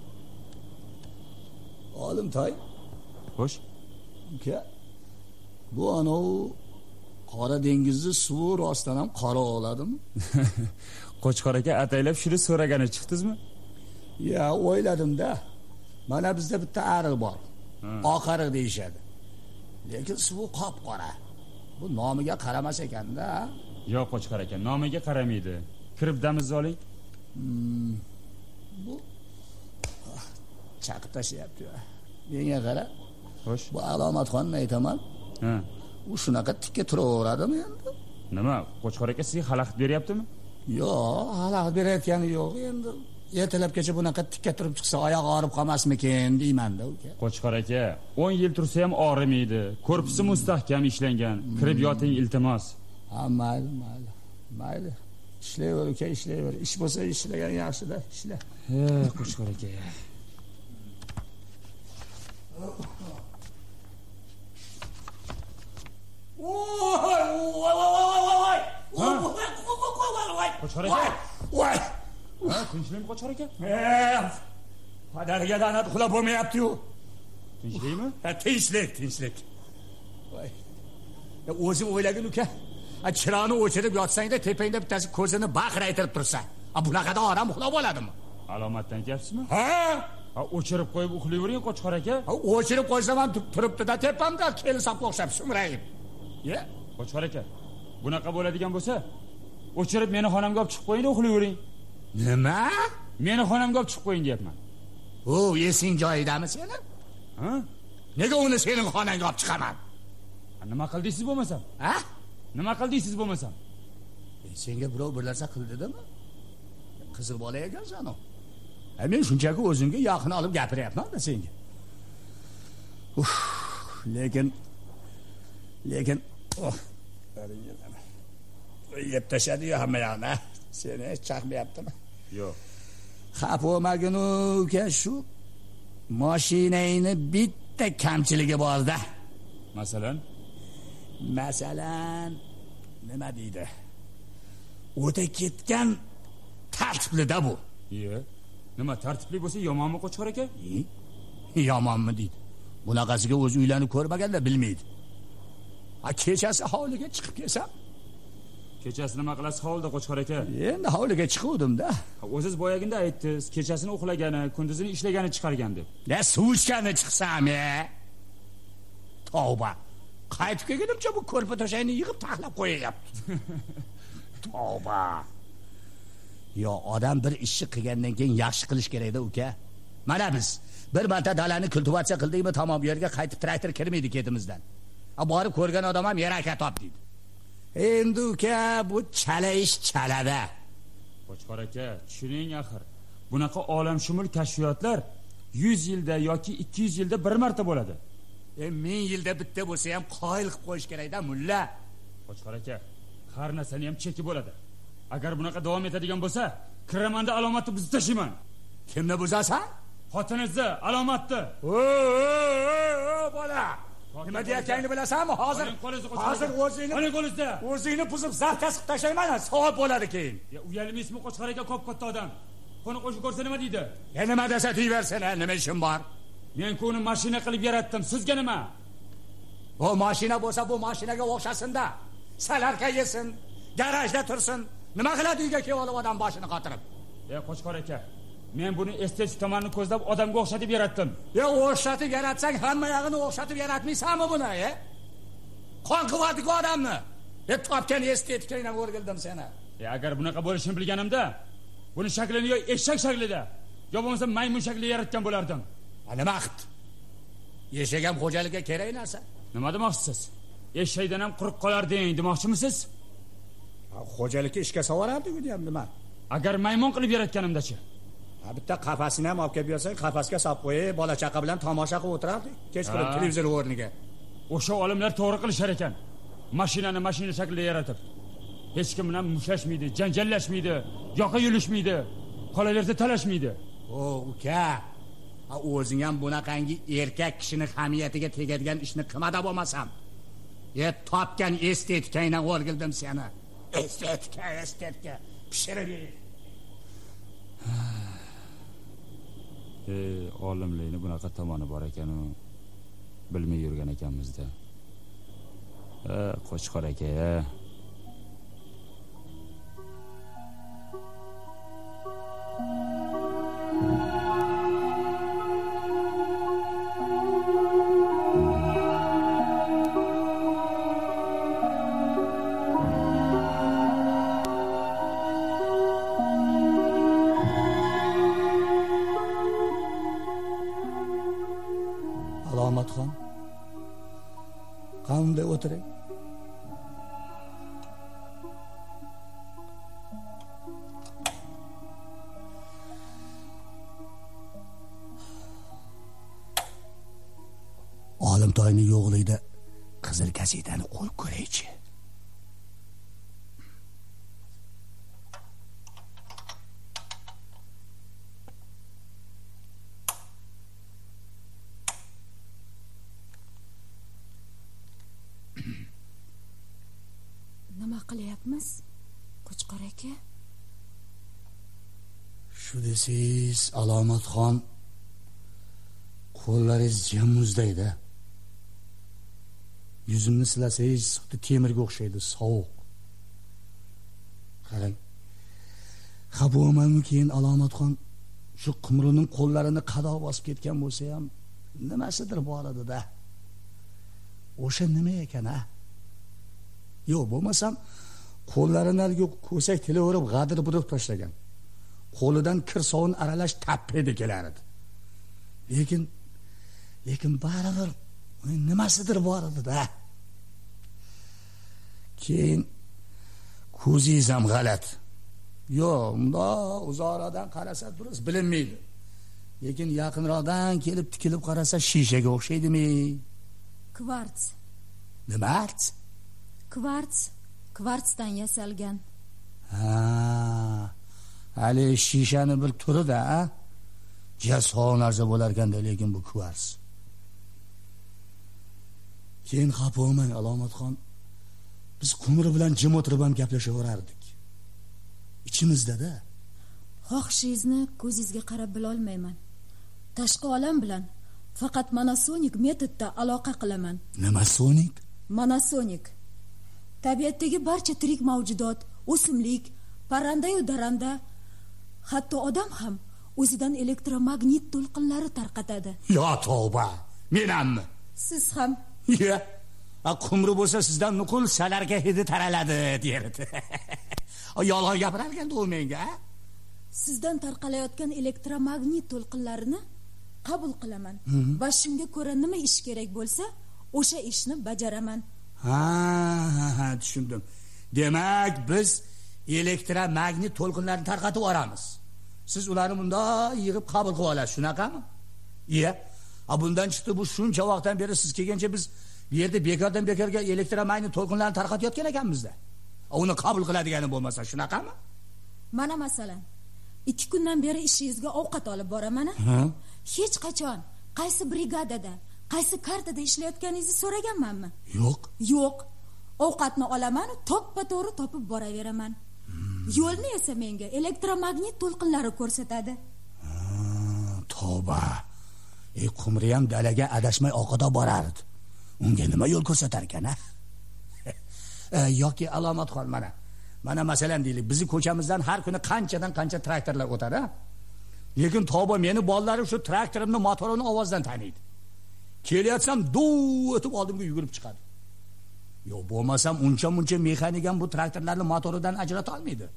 Olimtoy. Xo'sh. Uka. Bu anov Qora dengizni suvi rostdan ham qora oladimi? Qo'chqor aka, ataylab shuni so'ragani chiqdingizmi? Ya, o'yladim-da. Mana bizda bitta ariq bor. Oq ariq deyshadi. Lekin suvi qop-qora. Bu nomiga qaramas ekan-da. Yo'q Qo'chqor aka, nomiga qaramaydi. Kirib damizni oling. Bu chaqib tashlayapti. Menga qara. Xo'sh. Bu Alomatxonni aytaman. U shunaqa tikka turaveradimi endi? Nima, Qo'chqor aka sizga xalaqit beryaptimi? Yo'q, xalaqit berayotgani yo'q endi. Ertalabgacha bunaqa tikka turib chiqsa oyoq og'rib qolmasmikin deyman-da uka. Qo'chqor aka, 10 yil tursa ham og'rimaydi. Korpusi mustahkam ishlangan. Kirib yoting iltimos. Mayli. Ishlayver uka, ishlayver. Ish bo'lsa ishlagan yaxshi-da, ishla. Qo'chqor aka. Qo'chqor aka. Voy! Tinchlikmi Qo'chqor aka? Padariga la'nat uxlab bo'lmayapti-yu. Tinchlikmi? Tinchlik. Voy. O'zim o'ylagin uka. Chiroqni o'chirib yotsang-da, tepangda bittasi ko'zini baqiraytirib tursa, bunaqada odam uxlab oladimi? Alomatdan kelyapsizmi? Ha, o'chirib qo'yib uxlayvering Qo'chqor aka. O'chirib qo'ysam ham turibdi-da tepamda, kelsa o'xshab so'ngrayib. Ye? Qo'chqor aka, bunaqa bo'ladigan bo'lsa, o'chirib meni xonamga olib chiqib qo'ying, uxlayvering. Nima? Meni xonamga olib chiqib qo'ying deyapman. Esing joyidami seni? Ha? Nega uni sening xonangga olib chiqaman? Nima qildingiz bo'lmasam? Ha? Nima qildingiz bo'lmasam? Senga birov bir narsa qildimi? Qiziq bola ekansan-ku. Men shunchaki o'zimga yaqin olib gapiryapman-da senga. Lekin yeb tashadi-yu hamma yoqni. Seni hech chaqmayaptimi? Yo'q. Xafa bo'lmagin uka, shu mashinangni bitta kamchiligi bor-da. Masalan, nima deydi? O'ta ketgan tartibli-da bu. Nima tartibli bo'lsa yomonmi Qo'chqor aka? Yomonmi deydi. Bunaqasiga o'zi uylanib ko'rmaganda bilmaydi. Kechasi hovliga chiqib kelsam, kechasi nima qilasiz hovlida Qo'chqor aka? Endi hovliga chiquvdim-da. O'ziz boyaginda aytdingiz, kechasini uxlagani, kunduzini ishlagani chiqargan deb. Suv ichgani chiqsam, Tavba. Qaytib kelgunimcha bu ko'rpa to'shakni yig'ib taxlab qo'yapti. Tavba. Yo, odam bir ishni qilgandan keyin yaxshi qilish kerak-da, uka. Mana biz bir marta dalani kultivatsiya qildikmi, tamom, bu yerga qaytib traktor kirmaydi ketimizdan. Borib ko'rgan odam ham yer aka top deydi. Endi uka, bu chala ish chalada. Qo'chqor aka, tushuning axir. Bunaqa olamshumul kashfiyotlar 100 yilda yoki 200 yilda bir marta bo'ladi. 1000 yilda bitta bo'lsa ham qoyil qilib qo'yish kerak-da, mulla. Qo'chqor aka, har narsani ham cheki bo'ladi. Agar bunaqa davom etadigan bo'lsa, kiramanda alomatni buzib tashlayman. Kimni buzasan? Xotiningizni alomatni. O, bola. Nima deyotganingni bilasanmi? Hozir o'zingni buzib zarkas qilib tashlayman, savob bo'ladi keyin. Ya, uyalmaysizmi Qo'chqor aka, ko'p katta odam. Qoni qo'shib ko'rsa nima deydi? Ya nima desa deyversin, nima ishim bor? Men uni mashina qilib yaratdim. Sizga nima? Bu mashina bo'lsa, bu mashinaga o'xshasin-da. Salarka yesin, garajda tursin. Nima qiladi uyga kelib olib odam boshini qotirib? Ya Qo'chqor aka, men buni estetik tomonini ko'zlab odamga o'xshatib yaratdim. Ya o'xshatib yaratsang, hamma yog'ini o'xshatib yaratmaysanmi buni, Qon quvvatiga odamni. Deb topgan estetikangdan o'rgildim seni. Ya agar bunaqa bo'lishini bilganimda, buni shaklini yo eshak shaklida, yo bo'lmasa maymun shaklida yaratgan bo'lardim. Nima qildi? Eshak ham xo'jalikka kerak narsa. Nima demoqchisiz? Eshakdan ham quruq qolar demoqchimisiz? Xo'jalikka ishga savarardi-ku deyam nima? Agar maymun qilib yaratganimda-chi? Bitta qafasini ham olib kelib bersang, qafasga solib qo'yib, bola chaqa bilan tomosha qilib o'tirardik. Kechqurun televizor o'rniga. O'sha olimlar to'g'ri qilishar ekan. Mashinani mashina shaklida yaratib. Hech kim bilan mushtlashmaydi, janjallashmaydi, yoqa yulishmaydi, qolalarda talashmaydi. O, uka. O'zing ham bunaqangi erkak kishining hamiyatiga tegadigan ishni qilmada bo'lmasam. Topgan estetikangdan o'rgildim seni. Estetika. Pishirib ber. Olimlikni bunaqa tomoni bor ekan-u, bilmay yurgan ekanmiz-da. Qo'chqor aka. Alomatxon. Qanday o'tiring? Olimtoyni yo'qligida qizil gazetani qo'yib ko'raychi. Nima qilyapmiz, Qo'chqor aka? Shu desiz, Alomatxon, qo'llaringiz jim muzdaydi. Yuzimni silasangiz, xuddi temirga o'xshaydi, sovuq. Qarang. Xabo'manmi keyin Alomatxon shu Qumrining qo'llarini qadoq bosib ketgan bo'lsa ham, nimasidir bor edi-da. O'sha nima ekan, Yo'q, bo'lmasam qo'llarini alga ko'sak tilaverib g'adirib urib tashlagan. Qo'lidan kir sovun aralash tappaydi kelar edi. Lekin baribir nimasidir bor edi-da. Keyin ko'zingiz ham g'alat. Yo'q, unda uzoqdan qarasa durust bilinmaydi. Lekin yaqinroqdan kelib tikilib qarasa shishaga o'xshaydimi? Kvarts. Nima? Kvartsdan yasalgan. Hali shishani bir turi-da, jasoq narsa bo'lar ekan-da, lekin bu kvarts. Keyin xafa bo'lmang, Alomatxon. Biz Qumri bilan jim o'tirib ham gaplashaverardik. Ichimizda-da. Xohishingizni ko'zingizga qarab bila olmayman. Tashqi olam bilan faqat monosonik metodda aloqa qilaman. Nima sonik? Monosonik. Tabiatdagi barcha tirik mavjudot, o'simlik, parranda-yu daranda, hatto odam ham o'zidan elektromagnit to'lqinlari tarqatadi. Yo tavba, men hammi. Siz ham. Ya, Qumri bo'lsa sizdan nuqul salarga hidi taraladi, derdi. Yolg'on gapirar ekan u menga. uchidan tarqalayotgan elektromagnit to'lqinlarini qabul qilaman va shunga ko'ra nima ish kerak bo'lsa, o'sha ishni bajaraman. Ha, tushundim. Demak, biz elektromagnit to'lqinlarni tarqatib yuboramiz. Siz ularni bunda yig'ib qabul qilib olasiz, shunaqami? Iya. Bundan chiqdi, bu shuncha vaqtdan beri siz kelgancha biz bu yerda bekordan bekorga elektromagnit to'lqinlarni tarqatayotgan ekanmiz-da. Uni qabul qiladiganim bo'lmasa, shunaqami? Mana masalan, 2 kundan beri ishingizga ovqat olib boraman. Hech qachon qaysi brigadada, qaysi kartada ishlayotganingizni so'raganmanmi? Yo'q. Ovqatni olaman, to'ppa-to'g'ri topib boraveraman. Yo'lni esa menga elektromagnit to'lqinlari ko'rsatadi. Tavba. Qumri ham dalaga adashmay oqada borardi. Unga nima yo'l ko'rsatar ekan, ha? Yoki alomatxon mana masalan deylik, bizni ko'chamizdan har kuni qanchadan qancha traktorlar o'tadi, ha? Lekin tavba, meni bolalarim shu traktorimni motorini ovozdan taniydi. Kelayotsam duv o'tib oldimga yugurib chiqadi. Yo'q, bo'lmasam uncha-muncha mexanik ham bu traktorlarni motoridan ajrata olmaydi.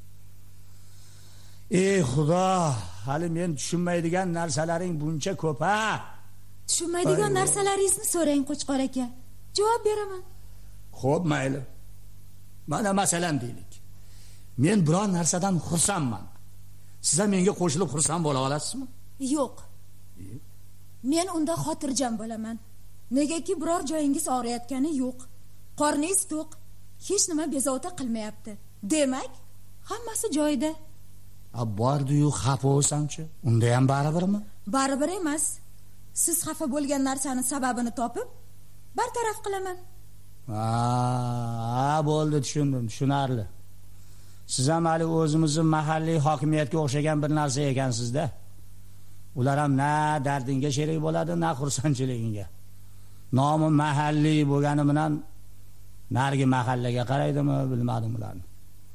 Ey Xudo, hali men tushunmaydigan narsalaring buncha ko'p-a. Tushunmaydigan narsalaringizni so'rang, Qo'chqor aka. Javob beraman. Xo'p, mayli. Mana masalan deylik. Men biror narsadan xursandman. Siz ham menga qo'shilib xursand bo'la olasizmi? Yo'q. Men unda xotirjam bo'laman. Negaki biror joyingiz og'riyotgani yo'q. Qorningiz to'q, hech nima bezovta qilmayapti. Demak, hammasi joyida. Bordi-yu xafa bo'lsam-chi? Unda ham baribirmi? Baribir emas. Siz xafa bo'lgan narsani sababini topib, bartaraf qilaman. Bo'ldi, tushundim, tushunarli. Siz ham hali o'zimizning mahalliy hokimiyatga o'xshagan bir narsa ekansizda. Ular ham na dardingga sherik bo'ladi, na xursandchiligingga. Nomi mahalliy bo'lgani bilan nargi mahallaga qaraydimi, bilmadim ularni.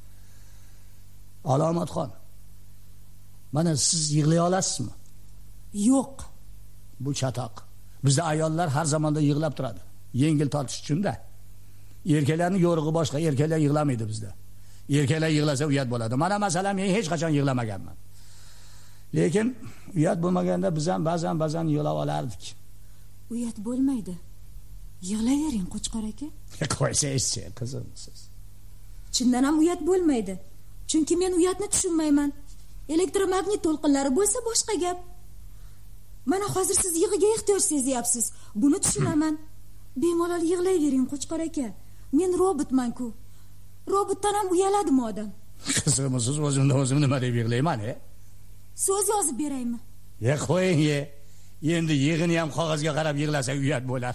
Alomatxon, mana siz yig'lay olasizmi? Yo'q. Bu chatoq. Bizda ayollar har zamonda yig'lab turadi. Yengil tortish uchun-da. Erkaklarning yo'rig'i boshqa, erkaklar yig'lamaydi bizda. Erkaklar yig'lasa uyat bo'ladi. Mana masalan, men hech qachon yig'lamaganman. Lekin uyat bo'lmaganda biz ham ba'zan yig'lab olardik. Uyat bo'lmaydi. Yig'layvering, Qo'chqor aka. Qo'ysangizchi, qizim siz. Chindan ham uyat bo'lmaydi. Chunki men uyatni tushunmayman. Elektromagnit to'lqinlari bo'lsa boshqa gap. Mana hozir siz yig'iga ehtiyoj sezyapsiz. Buni tushunaman. Bemalol yig'layvering, Qo'chqor aka. Men robotman-ku. Robotdan ham uyaladimi odam? Qizim, siz o'zim nima deb yig'layman, So'z yozib beraymi? Qo'ying, Endi yig'ini ham qog'ozga qarab yig'lasa uyat bo'lar.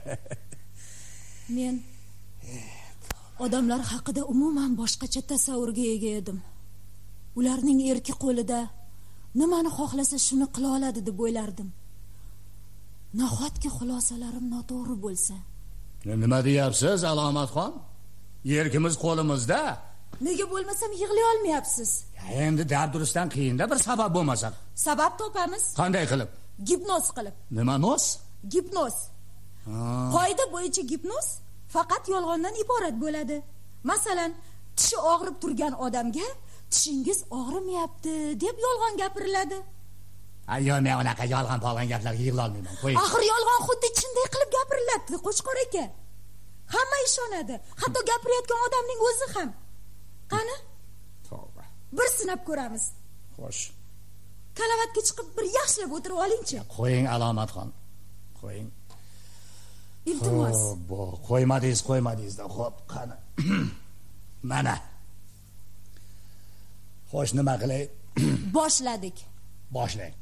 Men odamlar haqida umuman boshqacha tasavvurga ega edim. Ularning erki qo'lida nimani xohlasa shuni qila oladi deb o'ylardim. Nahotki xulosalarim noto'g'ri bo'lsa? Nima deyapsiz, Alomatxon? Erkimiz qo'limizda. Nega bo'lmasam yig'lay olmayapsiz? Endi dabdurustdan qiyinda bir sabab bo'lmasa. Sabab topamiz. Qanday qilib? Gipnoz qilib. Nima nos? Gipnoz. Qoida bo'yicha gipnoz faqat yolg'ondan iborat bo'ladi. Masalan, tishi og'rib turgan odamga tishingiz og'rimayapti deb yolg'on gapiriladi. Ayyo, men unaqa yolg'on gaplarga yig'la olmayman. Qo'ying. Axir yolg'on xuddi chinday qilib gapiriladi, Qo'chqor aka. Hamma ishonadi, hatto gapirayotgan odamning o'zi ham. Qani? Tavba. Bir sinab ko'ramiz. Xo'sh. Kalavatga chiqib bir yaxshilab o'tirib olingchi. Qo'ying, Alomatxon. Qo'ying. Iltimos. Qo'ymadingiz-da. Xo'p, qani. Mana. Xo'sh, nima qilay? Boshladik. Boshlang.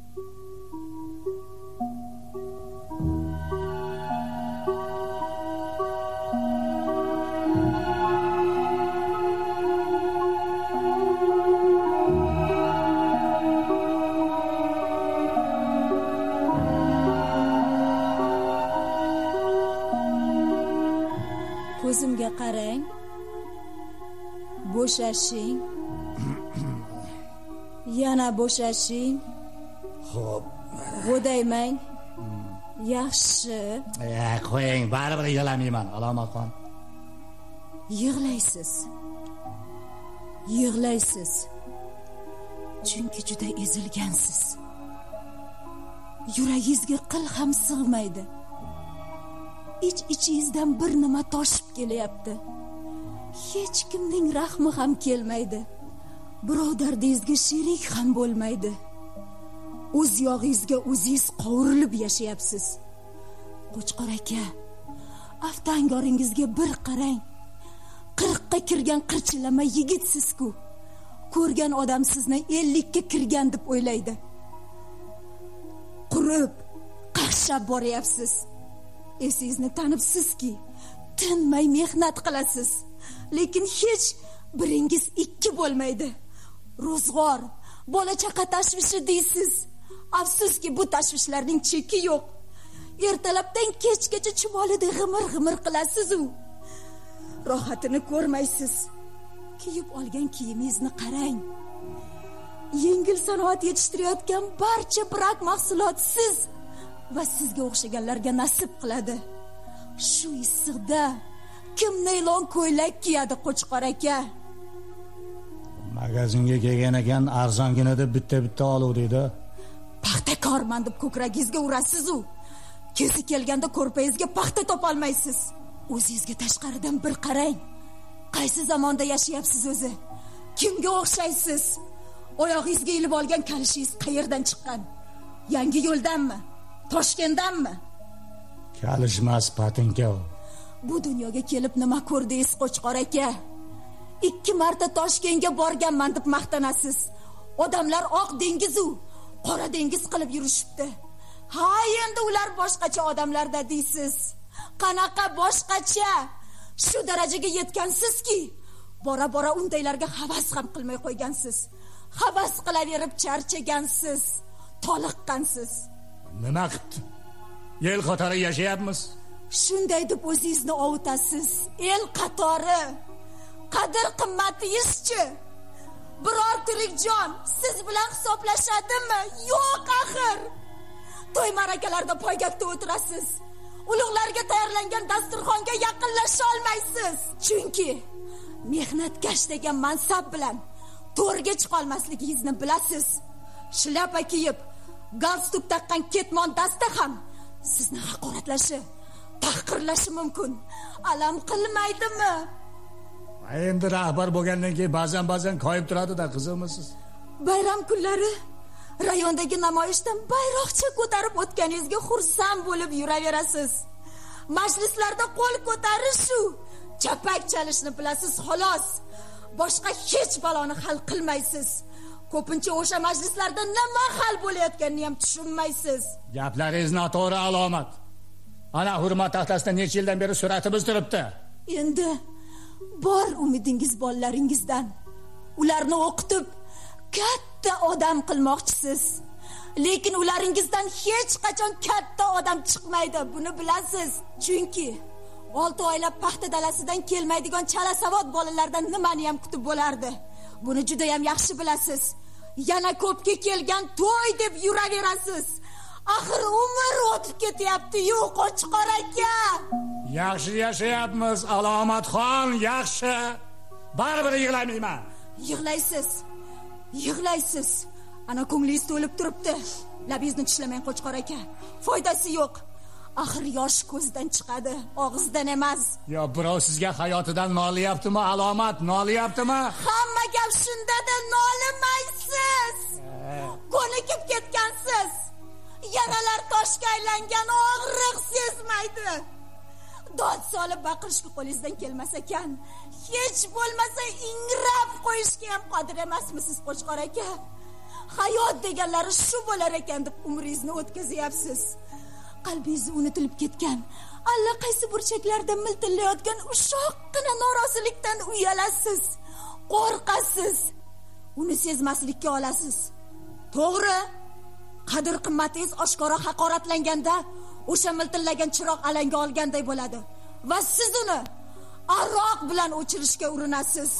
Ko'zimga qarang. Bo'shashing. Yana bo'shashing. Xo'p. G'o'daymang. Yaxshi. Qo'ying, baribir yig'lamayman, Alomatxon. Yig'laysiz. Chunki juda ezilgansiz. Yuragingizga qil ham sig'maydi. Ich-ichingizdan bir nima toshib kelyapti. Hech kimning rahmi ham kelmaydi. Birodardingizga sherik ham bo'lmaydi. O'z yog'ingizga o'zingiz qovurilib yashayapsiz. Qo'chqor aka, aftangoringizga bir qarang. 40 ga kirgan qirchilama yigitsiz-ku. Ko'rgan odam sizni 50 ga kirgan deb o'ylaydi. Qurib, qaqshab boryapsiz. Esingizni tanibsizki, tinmay mehnat qilasiz. Lekin hech biringiz ikki bo'lmaydi. Ro'zg'or, bola chaqa tashvishi deysiz. Afsuski bu tashvishlarning cheki yo'q. Ertalabdan kechgacha chumolida g'imir-g'imir qilasiz-u. Rohatini ko'rmaysiz. Kiyib olgan kiyimingizni qarang. Yengil sanoat yetishtirayotgan barcha brak mahsulot siz va sizga o'xshaganlarga nasib qiladi. Shu issiqda kim naylon ko'ylak kiyadi, Qo'chqor aka? Magazinga kelgan ekan, arzongina deb bitta olib dedi. Paxta korman deb ko'kragingizga urasiz-u. Kezi kelganda ko'rpangizga paxta topolmaysiz. O'zingizga tashqaridan bir qarang. Qaysi zamonda yashayapsiz o'zi? Kimga o'xshaysiz? Oyog'ingizga ilib olgan kalishingiz qayerdan chiqqan? Yangi yo'ldanmi? Toshkentdanmi? Kalishmas patinka. Bu dunyoga kelib nima ko'rdingiz, Qo'chqor aka? 2 marta Toshkentga borganman deb maqtanasiz. Odamlar oq dengiz-u qora dengiz qilib yurishibdi. Ha, endi ular boshqacha odamlarda deysiz. Qanaqa boshqacha? Shu darajaga yetgansizki, bora-bora undaylarga havas ham qilmay qo'ygansiz. Havas qilaverib charchagansiz, toliqqansiz. Nima qildi? El qatori yashayapmiz. Shunday deb o'zingizni ovutasiz. El qatori. Qadr qimmatingiz-chi? Biror tirik jon siz bilan hisoblashadimi? Yo'q axir. To'y marakalarda poygakda o'tirasiz. Ulug'larga tayyorlangan dasturxonga yaqinlasha olmaysiz. Chunki mehnatkash degan mansab bilan to'rga chiqa olmasligingizni bilasiz. Shlyapa kiyib, galstuk taqqan ketmon dasta ham sizni haqoratlashi, tahqirlashi mumkin. Alam qilmaydimi? Endi rahbar bo'lgandan keyin ba'zan koyib turadi-da, qizimisiz. Bayram kunlari rayondagi namoyishdan bayroqcha ko'tarib o'tganingizga xursand bo'lib yuraverasiz. Majlislarda qo'l ko'tarish-u, chapak chalishni bilasiz xolos. Boshqa hech baloni hal qilmaysiz. Ko'pincha o'sha majlislarda nima hal bo'layotganini ham tushunmaysiz. Gaplaringiz noto'g'ri alomat. Ana hurmat taxtasida necha yildan beri suratimiz turibdi. Endi bor umidingiz bolalaringizdan. Ularni o'qitib katta odam qilmoqchisiz. Lekin ularingizdan hech qachon katta odam chiqmaydi, buni bilasiz. Chunki 6 oylab paxta dalasidan kelmaydigan chala savod bolalardan nimani ham kutib bo'lardi. Buni juda ham yaxshi bilasiz. Yana ko'pga kelgan to'y deb yuraverasiz. Axir umr o'tib ketyapti-yu, Qo'chqor aka. Yaxshi yashayapmiz, Alomatxon, yaxshi. Baribir yig'lamayman. Yig'laysiz. Ana ko'nglingiz to'lib turibdi. Labingizni tishlamang, Qo'chqor aka. Foydasi yo'q. Axir yosh ko'zdan chiqadi, og'izdan emas. Yo, birov sizga hayotidan nolayaptimi, Alomat, nolayaptimi? Hamma gap shunda-da nolimaysiz. Ko'nikib ketgansiz. Yaralar toshga aylangan, og'riq sezmaydi. Dod solib baqirishga qo'lingizdan kelmas ekan, hech bo'lmasa ingrab qo'yishga ham qodir emasmisiz, Qo'chqor aka? Hayot deganlari shu bo'lar ekan deb umringizni o'tkazyapsiz. Qalbingiz unutilib ketgan, allaqaysi burchaklarda miltillayotgan ushoqqina norozilikdan uyalasiz, qo'rqasiz. Uni sezmaslikka olasiz. To'g'ri, qadr qimmatingiz oshkora haqoratlanganda o'sha miltillagan chiroq alanga olganday bo'ladi va siz uni aroq bilan o'chirishga urinasiz.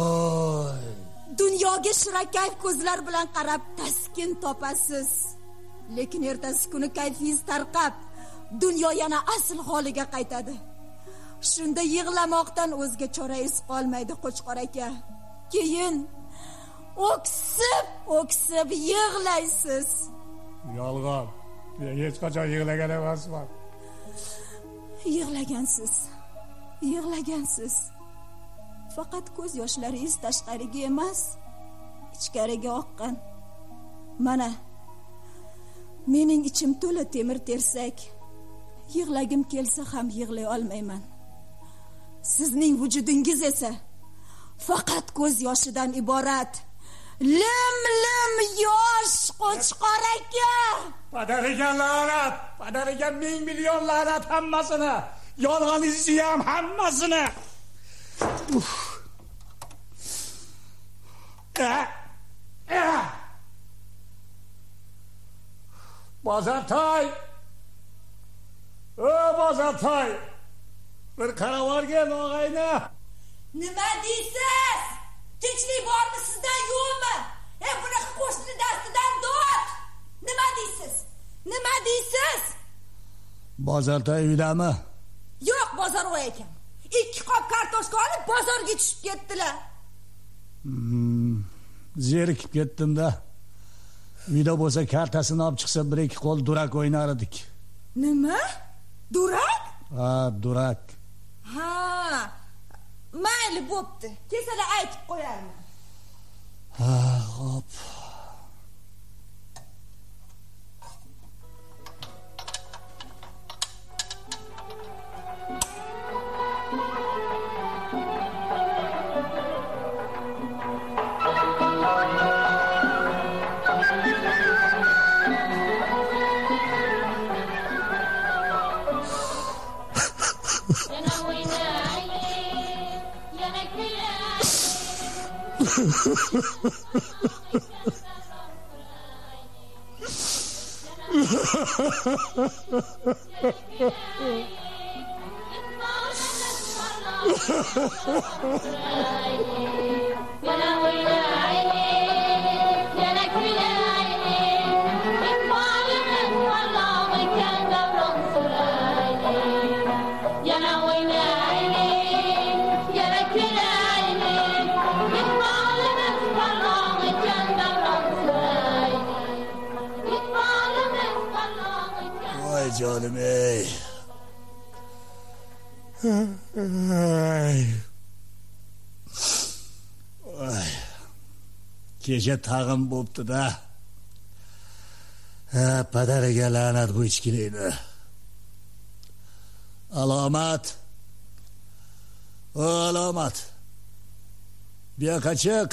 Dunyoga shirakayf ko'zlar bilan qarab taskin topasiz. Lekin ertasi kuni kayfingiz tarqab, dunyo yana asl holiga qaytadi. Shunda yig'lamoqdan o'zga chorangiz qolmaydi, Qo'chqor aka. Keyin o'ksib yig'laysiz. Yolg'on. Men hech qachon yig'lagan emasman. Yig'lagansiz. Faqat ko'z yoshlaringiz tashqariga emas, ichkariga oqqan. Mana mening ichim to'la temir tersak, yig'lagim kelsa ham yig'lay olmayman. Sizning vujudingiz esa faqat ko'z yoshidan iborat. Lim yosh qo'chqor aka. Padariga la'nat, padariga ming million la'nat hammasini. Yolg'oningizni ham hammasini. Bozortoy. Bozortoy. Bir qarab o'rgan og'ayni. Nima deysiz? Tinchlik bormi sizdan yo'qmi? Bunaqa qo'shni dastidan dod. Nima deysiz? Bozortoy uydami? Yo'q, bozorga ekan. 2 qop kartoshka olib bozorga tushib ketdilar. Zerikib ketdim-da. Uyda bo'lsa kartasini olib chiqsa, 1-2 qo'l durak o'ynar edik. Nima? Durak? Ha, durak. Ha. Mayli bo'pti. Kesalar aytib qo'yarman. Ha, xo'p. Canım ey. Kecha tag'in bo'pti-da. Padariga la'nat qo'yishkilaydi. Alomat. Alomat. Bu yoqqa chiq.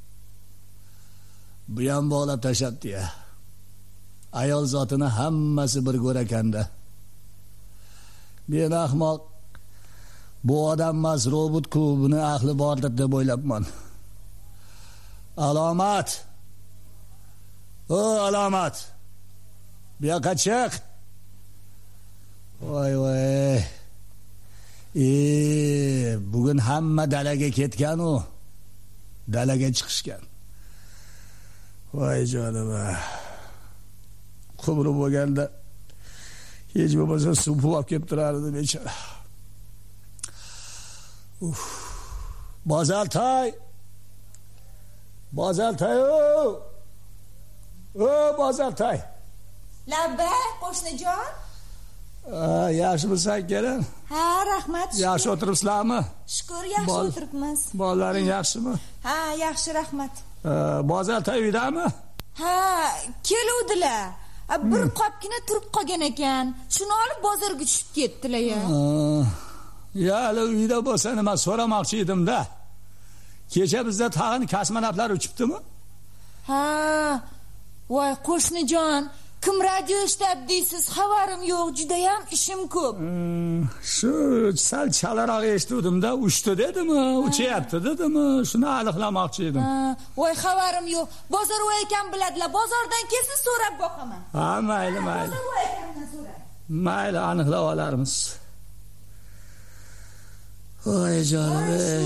Bu ham bog'lab tashlabdi-ya. Ayol zotini hammasi bir ko'rakanda. Men ahmoq. Bu odam emas, robot-ku, buni aqli bordir deb o'ylabman. Alomat. Alomat. Bu yoqqa chiq. Voy. Bugun hamma dalaga ketgan-u. Dalaga chiqishgan. Voy jonim. Qumri bo'lganda hech bo'lmasa suv olib kelib turardi bechora. Bozortoy. Bozortoy. Labba, qo'shnijon. Yaxshimisan kelin? Ha, rahmat. Yaxshi o'tiribsizlarmi? Shukr, yaxshi o'tiribmiz. Bolalaring yaxshimi? Ha, yaxshi, rahmat. Bozortoy uydami? Ha, keluvdilar. Bir qopgina turib qolgan ekan. Shuni olib bozorga tushib ketdilar ya. Ya, uyda bo'lsa nima so'ramoqchi edim-da. Kecha bizda tag'in kosmonavtlar uchibdimi? Ha, voy qo'shnijon, kim radio eshitib deysiz? Xabarim yo'q, juda ham ishim ko'p. Shu sal chalaroq eshitdim-da, uchdi dedimi, uchayapti dedimi? Shuni aniqlamoqchi edim. Voy xabarim yo'q. Bozor ekan biladilar. Bozordan kelsa so'rab boqaman. Ha, mayli. Bozor ekandan so'ra. Mayli, aniqlab olarmiz. Voy jonim.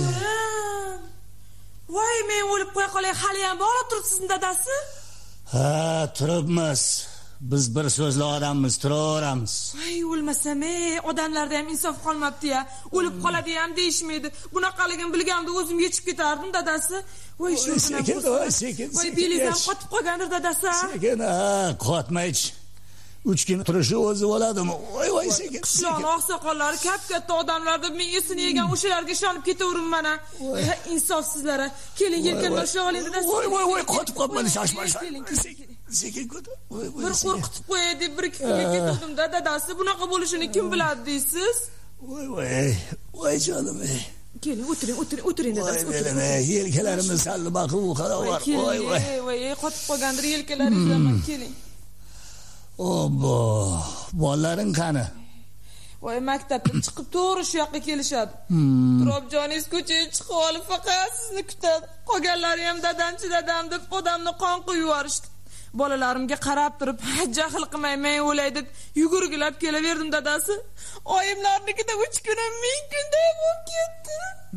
Voy, men o'lib qo'ya qolay, hali ham bora turibsizmi dadasi? Ha, turibmiz. biz bir so'zli odammiz, turaveramiz. Voy, o'lmasam-ey, odamlarda ham insof qolmabdi-ya. O'lib qoladi ham deyishmaydi. Bunaqaligini bilganimda o'zim yechib ketardim, dadasi. Voy, sekin. Voy, belingizam qotib qolgandir, dadasi. Sekin, qotmaychi. 3 kun turishi o'zi bo'ladimi? Voy, sekin. Qishloqning oqsoqollari katta odamlarda men esini yegan o'shalarga ishonib ketaverim mana. Insofsizlar. Keling, yelkamdan ushlab oling, dadasi. Voy, qotib qolmang, shoshma. Sekin ko'ta. Bir qo'rqitib qo'yay deb bir ikki kunga ketdim-da, dadasi. Bunaqa bo'lishini kim biladi deysiz? Voy jonim. Keling, o'tiring dadasi. Yelkalarimiz salli baqib qaravar. Voy, qotib qolgandir yelkalaringiz. Keling. Obbo, bolalaring qani? Voy, maktabdan chiqib to'g'ri shu yoqqa kelishadi. Turobjoningiz ko'chaga chiqib olib faqat sizni kutadi. Qolganlari ham dadam deb odamni qon quyib yuborishdi. Bolalarimga qarab turib, jahl qilmay men o'lay deb yugurgilab kelaverdim, dadasi. Oyimlarnikida 3 kunim 1000 kunday bo'lib ketdi.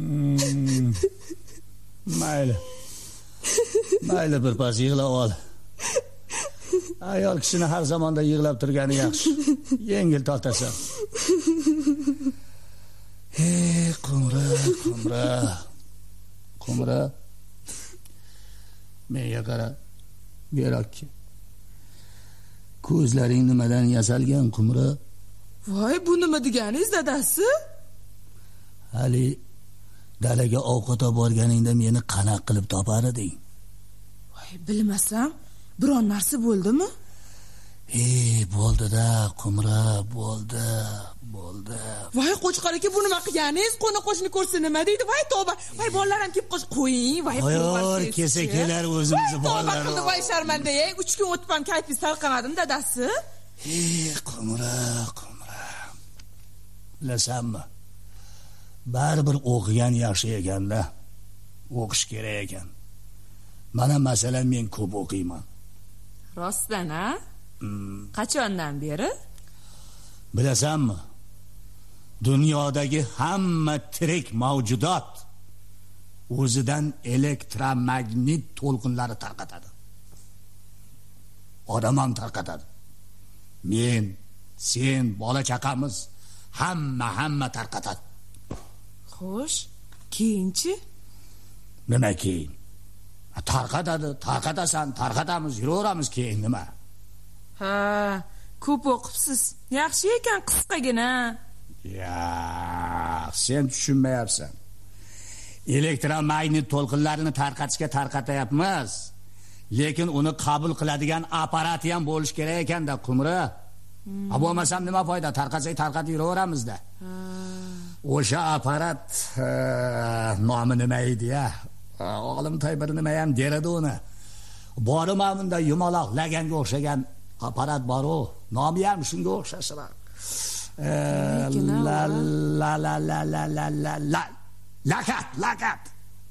Mayli, bir pas yig'lab ol. Ayol kishini har zamonda yig'lab turgani yaxshi. Yengil tortasan. Qumra. Menga qara. Berakki. Ko'zlaring nimadan yasalgan, Qumra? Voy, bu nima deganingiz, dadasi? Hali dalaga ovqat olib borganingda meni qanaq qilib topar eding? Voy, bilmasam. Biron narsa bo'ldimi? Bo'ldi-da, Qumra, bo'ldi. Voy, qo'chqor aka, bu nima qilganingiz? Qo'ni-qo'shni ko'rsa nima deydi? Voy, tavba. Voy, bolalar ham kelib qo'ying. Voy, kelar o'zimizni bolalar. Voy, sharmanda-ey, 3 kun o'tib ham kayfingiz talqamadim, dadasi. Qumra. Bilasanmi? Baribir o'qigan yaxshi ekan-da. O'qish kerak ekan. Mana masalan men ko'p o'qiyman. Rostdan-a? Qachondan beri? Bilasanmi? Dunyodagi hamma tirik mavjudot o'zidan elektromagnit to'lqinlari tarqatadi. Odam ham tarqatadi. Men, sen, bola chaqamiz hamma tarqatadi. Xo'sh, keyinchi? Nima keyin? Tarqatamiz, yuraveramiz keyin nima? Ko'p o'qibsiz. Yaxshi ekan qisqagina. Sen tushunmayapsan. Elektromagnit to'lqinlarini tarqatayapmiz. Lekin uni qabul qiladigan apparati ham bo'lish kerak ekanda, Qumra. Bo'lmasam nima foyda? Tarqatib yuraveramiz-da. O'sha apparat nomi nima edi-ya? Olim Taybir nima ham deradi uni. Borima bunda yumaloq laganga o'xshagan apparat bor-ku. Nomi ham shunga o'xshashroq. Lakat.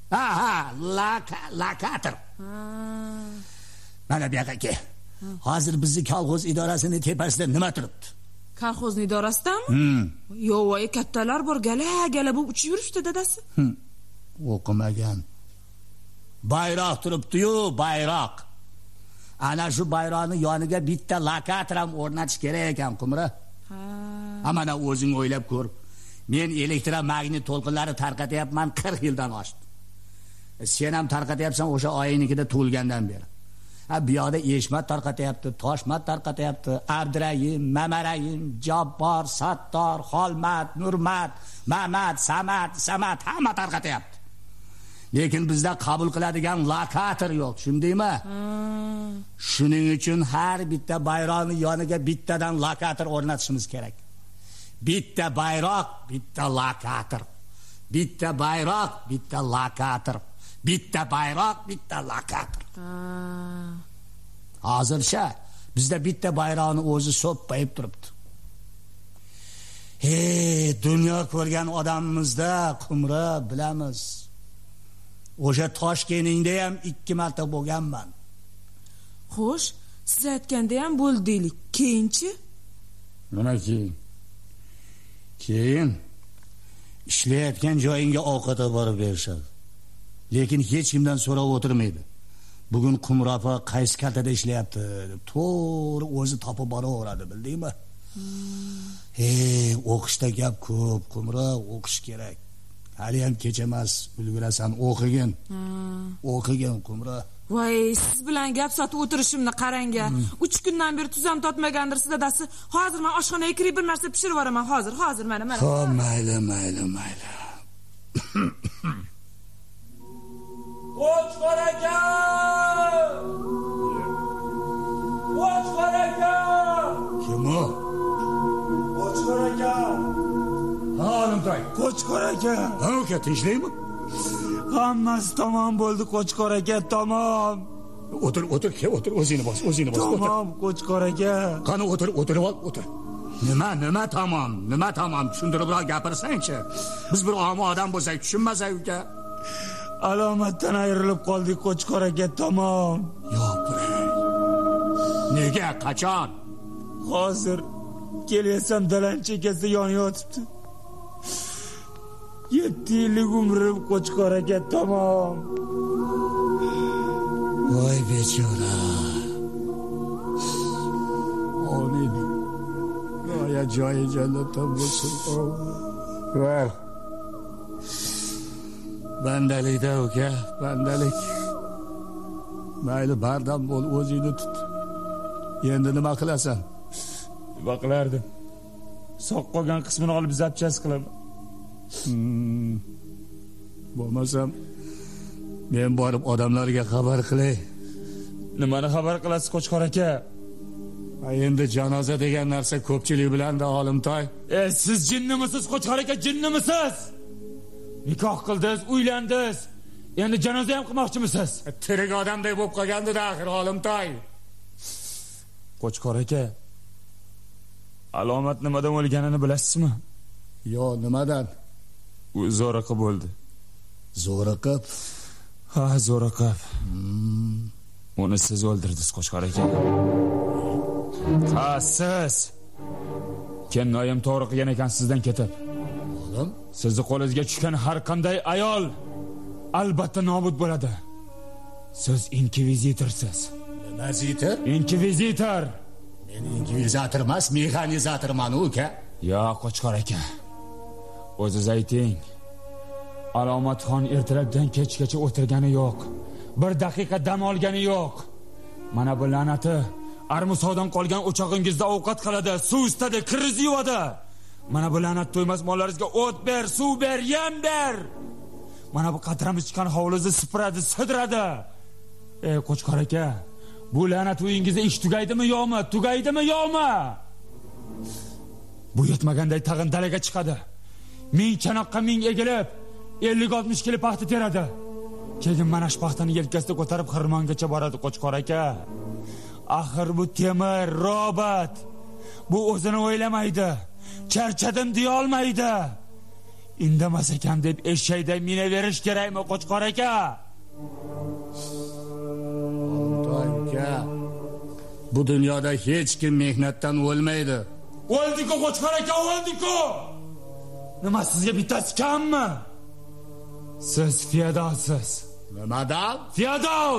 Lakator. Mana bu yoqqa kel. Hozir bizni kolxoz idorasini tepasida nima turibdi? Kolxozning idorasidami? Yo'q, voy, kattalar bor, gala bu uchib yurishdi, dadasi. O'qimagan. Bayroq turibdi-yu, bayroq. Ana shu bayroqning yoniga bitta lokator ham o'rnatish kerak ekan, Qumra. Mana o'zing o'ylab ko'r. Men elektromagnit to'lqinlari tarqatyapman 40 yildan oshdi. Sen ham tarqatyapsan o'sha oyingnikida tug'ilgandan beri. Bu yoqda Eshmat tarqatyapti, Toshmat tarqatyapti, Abdurayim, Mamarayim, Jabbor, Sattor, Xolmat, Nurmat, Mamat, Samat hamma tarqatyapti. Lekin bizda qabul qiladigan lokator yo'q, tushundingmi? Shuning uchun har bitta bayroqning yoniga bittadan lokator o'rnatishimiz kerak. Bitta bayroq, bitta lokator. Bitta bayroq, bitta lokator. Bitta bayroq, bitta lokator. Hozircha bizda bitta bayroqni o'zi so'ppayib turibdi. Dunyo ko'rgan odamimizda, Qumra, bilamiz. O'sha Toshkentda ham 2 marta bo'lganman. Xo'sh, siz aytganda ham bo'ldi deylik. Keyinchi? Nima keyin? Keyin ishlayotgan joyingga ovqat olib borib berishadi. Lekin hech kimdan so'rab o'tirmaydi. bugun Qumrafa qaysi kaltada ishlayapti deb to'g'ri o'zi topib boraveradi, bildingmi? O'qishda gap ko'p, Qumra, o'qish kerak. Hali ham kech emas, ulgurasan, o'qigin. O'qigin, Qumra. Voy, siz bilan gap sotib o'tirishimni qarang-a. 3 kundan beri tuzam totmagandir siz dadasi. Hozir men oshxonaga kirib bir narsa pishirib yuboraman, hozir mana. Xo'p, mayli. Qo'chqor aka! Kim o? Qo'chqor aka! Olimtoy, Qo'chqor aka! Ha, uka, tinchlikmi? Hammasi tamom bo'ldi, Qo'chqor aka, tamom. O'tir, o'zingni bos. Tamom, Qo'chqor aka. Qani o'tirib ol, o'tir. Nima tamom? Tushuntiribroq gapirsang-chi. Biz bir omi odam bo'lsak, tushunmasak uka. Alomatdan ayrilib qoldik, Qo'chqor aka, tamom. Yo'q. Nega, qachon? Hozir kelsam dalan chekkasida yonayotibdi. 7 yillik umrim, Qo'chqor aka, tamom. Voy bechora. Amin. Go'yo joyi jannatdan bo'lsin. Voy. Bandalikda uka, bandalik. Mayli, bardam bo'l, o'zingni tut. Endi nima qilasan? Nima qilardim? Soq qolgan qismini olib zapchas qilaman. Bo'lmasam men borib odamlarga xabar qilay. Nimani xabar qilasiz, Qo'chqor aka? Endi janoza degan narsa ko'pchilik bilanda, Olimtoy. Siz jinnimisiz, Qo'chqor aka, jinnimisiz? Nikoh qildingiz, uylandingiz. Endi janoza ham qilmoqchimisiz? Tirik odamday bo'lib qolgandi-da, axir, Olimtoy. Qo'chqor aka, alomat nimadan o'lganini bilasizmi? Yo, nimadan? U zo'riqib bo'ldi. Zo'riqib? Ha, zo'riqib. Uni siz o'ldirdingiz, Qo'chqor aka. Ha, siz. Kennoyim to'g'ri qilgan ekan sizdan ketib. Olim, sizni qo'lingizga tushgan har qanday ayol albatta nobud bo'ladi. Siz inkvizitorsiz. Nima zitor? Inkvizitor. Men inkvizitor emas, mexanizatorman uka. Yo, Qo'chqor aka. O'zingiz ayting. Alomatxon ertalabdan kechgacha o'tirgani yo'q. Bir daqiqa dam olgani yo'q. Mana bu la'nati armusovdan qolgan o'chog'ingizda ovqat qiladi, suv istadi, kiriz yuvadi. Mana bu la'nat to'ymas mollaringizga o't ber, suv ber, yem ber. Mana bu qatramiz chiqqan hovlizni sipiradi, sidiradi. Qo'chqor aka, bu la'nat uyingizda ish tugaydimi yo'qmi? Bu yetmaganday tag'in dalaga chiqadi. Ming chanoqqa ming egilib 50-60 kilo paxta teradi. Keyin mana shu paxtani yelkasida ko'tarib xirmongacha boradi, Qo'chqor aka. Axir bu temir, robot. Bu o'zini o'ylamaydi. Charchadim deya olmaydi. Indamas ekan deb eshakday minaverish kerakmi, Qo'chqor aka? Aka, bu dunyoda hech kim mehnatdan o'lmaydi. O'ldi-ku, Qo'chqor aka, o'ldi-ku. Nima sizga bittasi kammi? Siz feodalsiz. Nimadan? Feodal!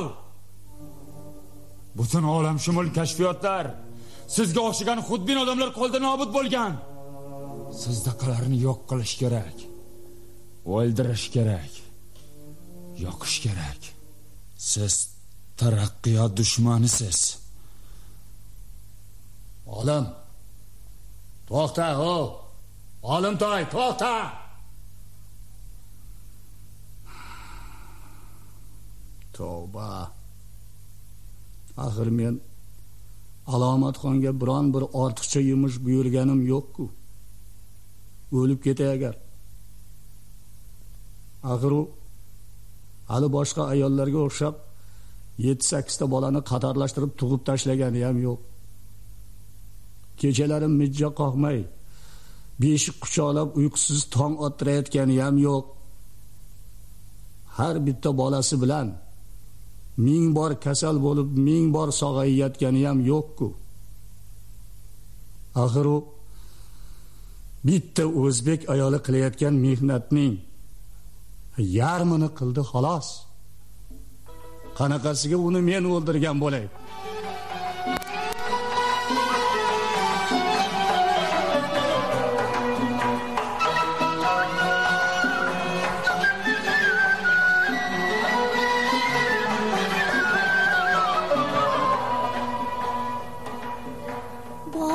Butun olamshumul kashfiyotlar sizga o'xshagan xudbin odamlar qo'lda nobud bo'lgan. Sizdaqalarni yo'q qilish kerak. O'ldirish kerak. Yoqish kerak. Siz taraqqiyot dushmanisiz. Olim. To'xta, ho. Olimtoy, to'xta. Tavba. Axir men Alomatxonga biron bir ortiqcha yumush buyurganim yo'q-ku. O'lib ketay agar. Axir u hali boshqa ayollarga o'xshab 7-8 ta bolani qatorlashtirib tug'ib tashlagani ham yo'q. Kechalari mijja qoqmay, beshik quchoqlab uyqusiz tong ottirayotgani ham yo'q. Har bitta bolasi bilan 1000 bor kasal bo'lib 1000 bor sog'ayayotgani ham yo'q-ku. Axir u bitta o'zbek ayoli qilayotgan mehnatning yarmini qildi xolos. qanaqasiga uni men o'ldirgan bo'lay?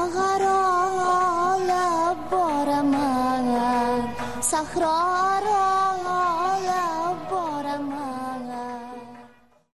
Sahra